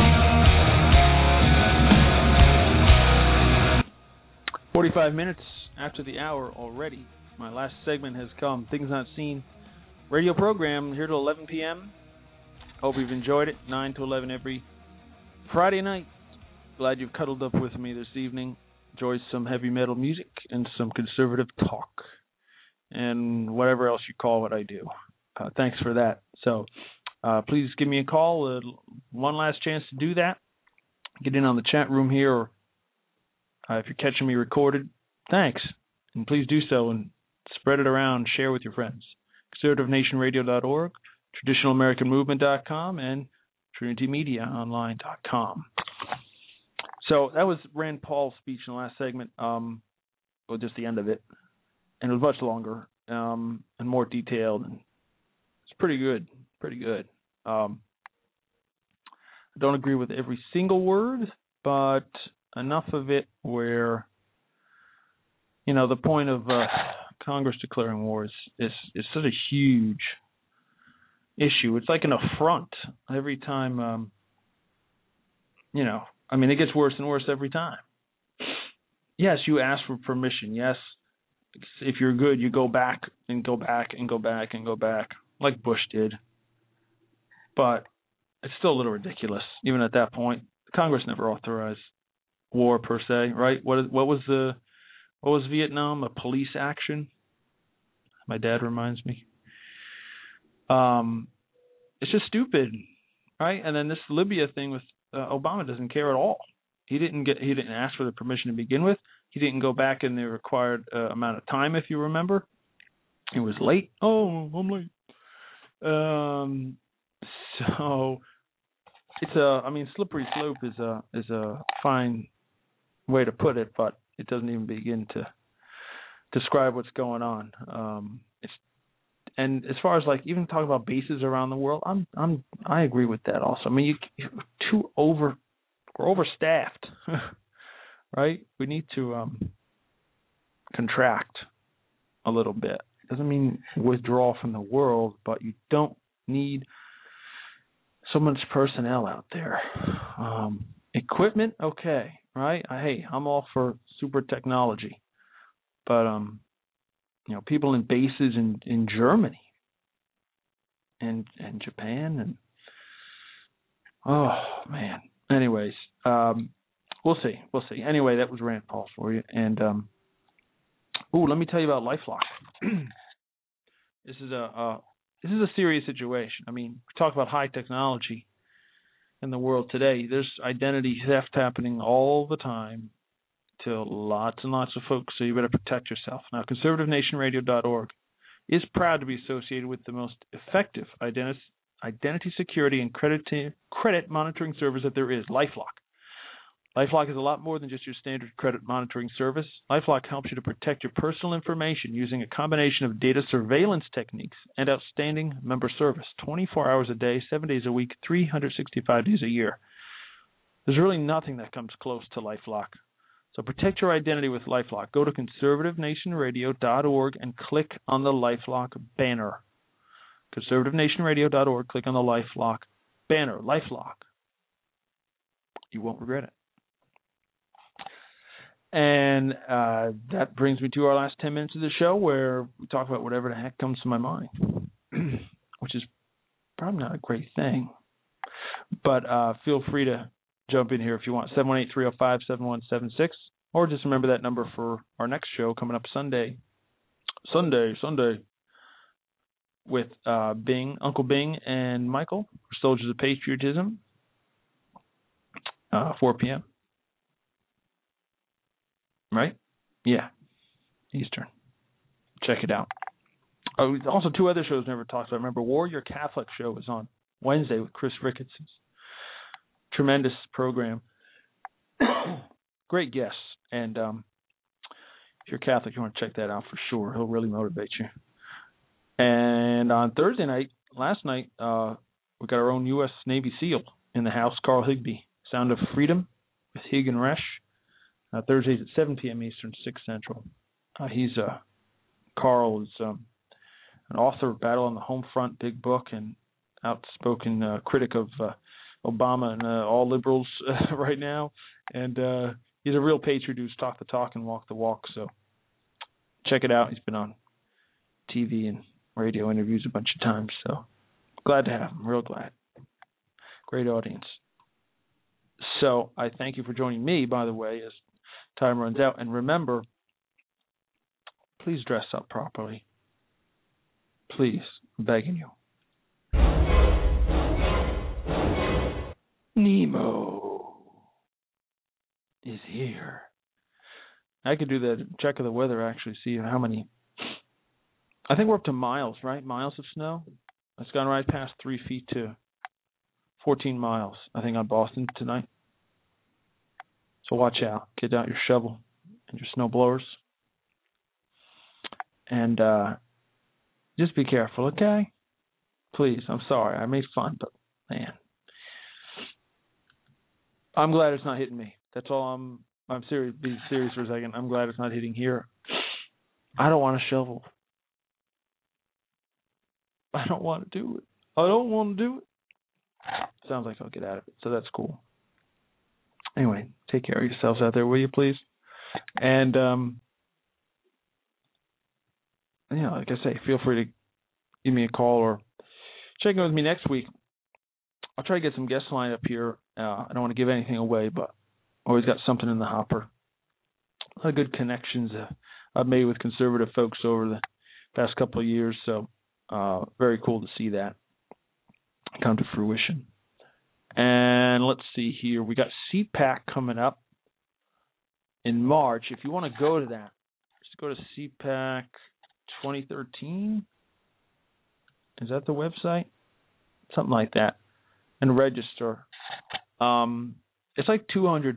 B: 45 minutes after the hour already. My last segment has come. Things Not Seen radio program here till 11 p.m. Hope you've enjoyed it. 9 to 11 every Friday night. Glad you've cuddled up with me this evening. Enjoy some heavy metal music and some conservative talk and whatever else you call what I do. Thanks for that. So please give me a call. One last chance to do that. Get in on the chat room here, or if you're catching me recorded, thanks. And please do so and spread it around. Share with your friends. ConservativeNationRadio.org, TraditionalAmericanMovement.com, and TrinityMediaOnline.com. So that was Rand Paul's speech in the last segment, well, just the end of it. And it was much longer and more detailed. And it's pretty good, I don't agree with every single word, but enough of it where, the point of Congress declaring war is such a huge issue. It's like an affront every time, it gets worse and worse every time. Yes, you ask for permission. Yes, if you're good, you go back and go back and go back and go back, like Bush did. But it's still a little ridiculous, even at that point. Congress never authorized war per se, right? What was Vietnam? A police action? My dad reminds me. It's just stupid, right? And then this Libya thing with Obama doesn't care at all. He didn't ask for the permission to begin with. He didn't go back in the required amount of time, if you remember. He was late. Oh, I'm late. So it's slippery slope is a fine way to put it, but it doesn't even begin to describe what's going on. And as far as even talking about bases around the world, I agree with that also. We're overstaffed, right? We need to contract a little bit. It doesn't mean withdraw from the world, but you don't need so much personnel out there. Equipment, okay, right? I'm all for super technology, but people in bases in Germany and Japan and oh man. Anyways, we'll see. Anyway, that was Rand Paul for you. And let me tell you about LifeLock. This is a serious situation. We talk about high technology in the world today. There's identity theft happening all the time to lots and lots of folks, so you better protect yourself. Now, ConservativeNationRadio.org is proud to be associated with the most effective identity security and credit monitoring service that there is, LifeLock. LifeLock is a lot more than just your standard credit monitoring service. LifeLock helps you to protect your personal information using a combination of data surveillance techniques and outstanding member service, 24 hours a day, 7 days a week, 365 days a year. There's really nothing that comes close to LifeLock. So protect your identity with LifeLock. Go to ConservativeNationRadio.org and click on the LifeLock banner. ConservativeNationRadio.org, click on the LifeLock banner. LifeLock. You won't regret it. And that brings me to our last 10 minutes of the show, where we talk about whatever the heck comes to my mind, which is probably not a great thing. But feel free to jump in here if you want, 718-305-7176, or just remember that number for our next show coming up Sunday, with Uncle Bing and Michael, Soldiers of Patriotism, 4 p.m. Right? Yeah, Eastern. check it out. Oh, also, 2 other shows never talked about. Remember, Warrior Catholic show is on Wednesday with Chris Ricketts. Tremendous program. Great guests. And if you're Catholic, you want to check that out for sure. He'll really motivate you. And on Thursday night, last night, we got our own U.S. Navy SEAL in the house, Carl Higbee. Sound of Freedom with Hig and Resch. Thursdays at 7 p.m. Eastern, 6 Central. Carl is an author of Battle on the Home Front, big book, and outspoken critic of Obama and all liberals right now. And he's a real patriot who's talked the talk and walked the walk. So check it out. He's been on TV and radio interviews a bunch of times. So glad to have him. Real glad. Great audience. So I thank you for joining me, by the way, as time runs out. And remember, please dress up properly. Please, I'm begging you. Nemo is here. I could do the check of the weather, actually, see how many. I think we're up to miles, right? Miles of snow. It's gone right past 3 feet to 14 miles, I think, on Boston tonight. So watch out. Get out your shovel and your snow blowers. And just be careful, okay? Please, I'm sorry. I made fun, but, man. I'm glad it's not hitting me. That's all I'm serious. Be serious for a second. I'm glad it's not hitting here. I don't want to shovel. I don't want to do it. I don't want to do it. Sounds like I'll get out of it, so that's cool. Anyway, take care of yourselves out there, will you, please? And, like I say, feel free to give me a call or check in with me next week. I'll try to get some guests lined up here. I don't want to give anything away, but always got something in the hopper. A lot of good connections I've made with conservative folks over the past couple of years, so very cool to see that come to fruition. And let's see here. We got CPAC coming up in March. If you want to go to that, just go to CPAC 2013. Is that the website? Something like that. And register. It's like $200.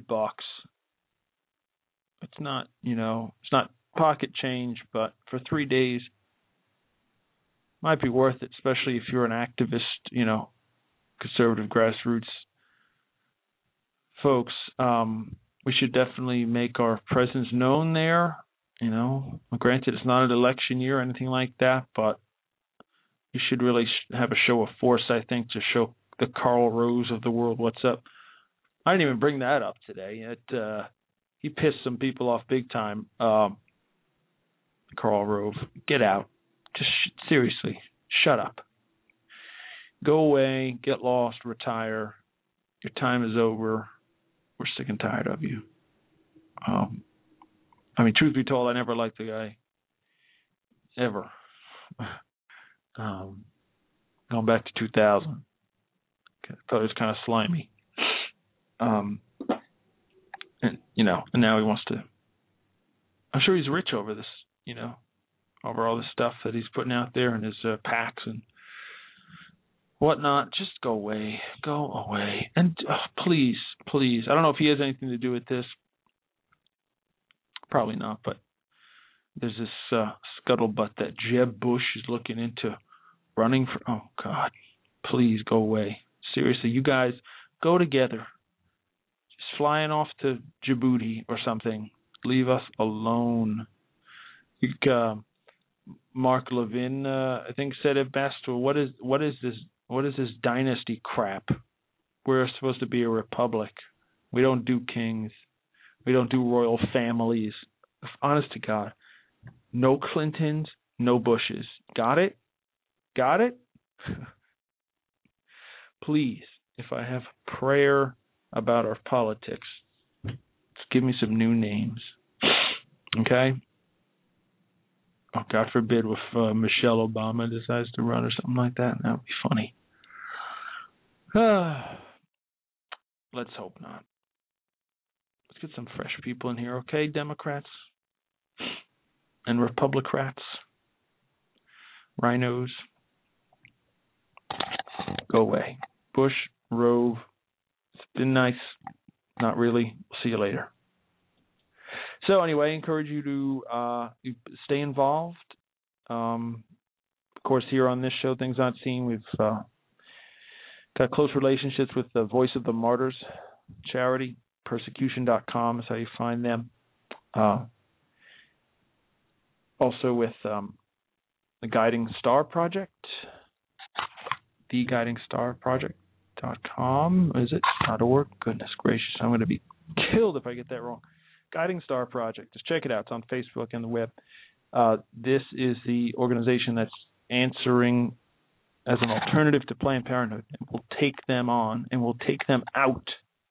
B: It's not, it's not pocket change, but for 3 days, might be worth it, especially if you're an activist, conservative grassroots folks. We should definitely make our presence known there. Granted, it's not an election year or anything like that, but you should really have a show of force, I think, to show the Karl Rove of the world what's up. I didn't even bring that up today. He pissed some people off big time. Karl Rove, get out. Just seriously, shut up. Go away, get lost, retire. Your time is over. We're sick and tired of you. Truth be told, I never liked the guy. Ever. Going back to 2000. I thought it was kind of slimy. And now he wants to. I'm sure he's rich over this, over all the stuff that he's putting out there and his PACs and whatnot. Just go away. Go away. And please, I don't know if he has anything to do with this. Probably not, but there's this scuttlebutt that Jeb Bush is looking into running for. Oh, God. Please go away. Seriously, you guys go together. Just flying off to Djibouti or something. Leave us alone. Mark Levin, I think, said it best. Well, what is this? What is this dynasty crap? We're supposed to be a republic. We don't do kings. We don't do royal families. Honest to God, no Clintons, no Bushes. Got it? Got it? Please, if I have prayer about our politics, just give me some new names. Okay? Oh, God forbid if Michelle Obama decides to run or something like that. That would be funny. Let's hope not. Let's get some fresh people in here, okay, Democrats and Republicrats? rhinos, go away. Bush, Rove, it's been nice. Not really. See you later. So anyway, I encourage you to stay involved. Of course, here on this show, Things Not Seen, we've got close relationships with the Voice of the Martyrs charity. Persecution.com is how you find them. Also with the Guiding Star Project, theguidingstarproject.com, is it? .org? Goodness gracious, I'm going to be killed if I get that wrong. Guiding Star Project. Just check it out. It's on Facebook and the web. This is the organization that's answering as an alternative to Planned Parenthood. And we'll take them on and we'll take them out.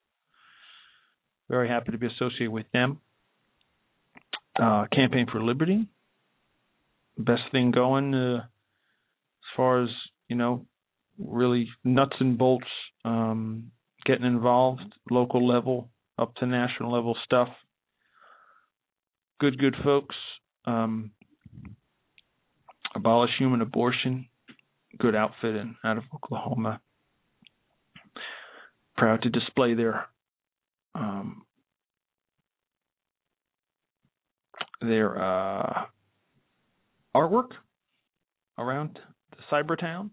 B: Very happy to be associated with them. Campaign for Liberty. Best thing going as far as, really nuts and bolts, getting involved, local level up to national level stuff. Good folks. Abolish Human Abortion. Good outfit out of Oklahoma. Proud to display their artwork around the Cybertown.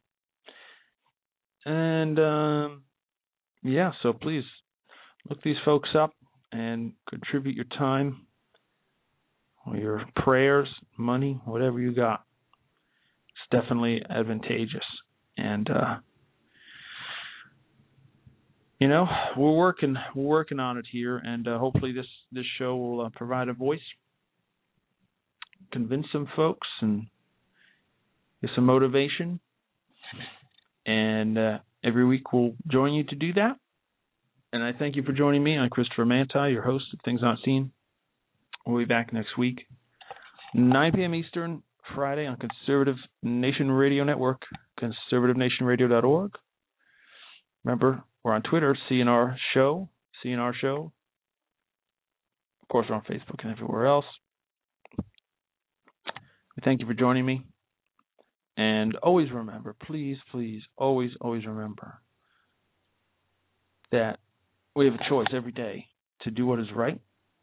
B: And so please look these folks up and contribute your time or your prayers, money, whatever you got. It's definitely advantageous. And we're working on it here, and hopefully this show will provide a voice, convince some folks, and get some motivation. And every week we'll join you to do that. And I thank you for joining me. I'm Christopher Manti, your host of Things Not Seen. We'll be back next week, 9 p.m. Eastern, Friday on Conservative Nation Radio Network, conservativenationradio.org. Remember, we're on Twitter, CNR Show. Of course, we're on Facebook and everywhere else. We thank you for joining me. And always remember, please, always remember that we have a choice every day to do what is right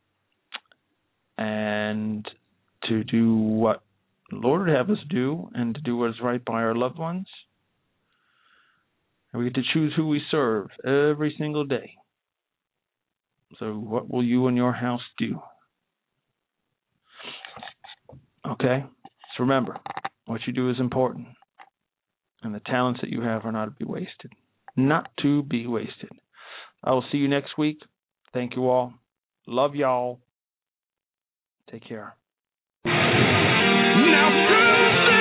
B: and to do what the Lord would have us do and to do what is right by our loved ones. And we get to choose who we serve every single day. So what will you and your house do? Okay? So remember, what you do is important. And the talents that you have are not to be wasted. Not to be wasted. I will see you next week. Thank you all. Love y'all. Take care.
U: Now,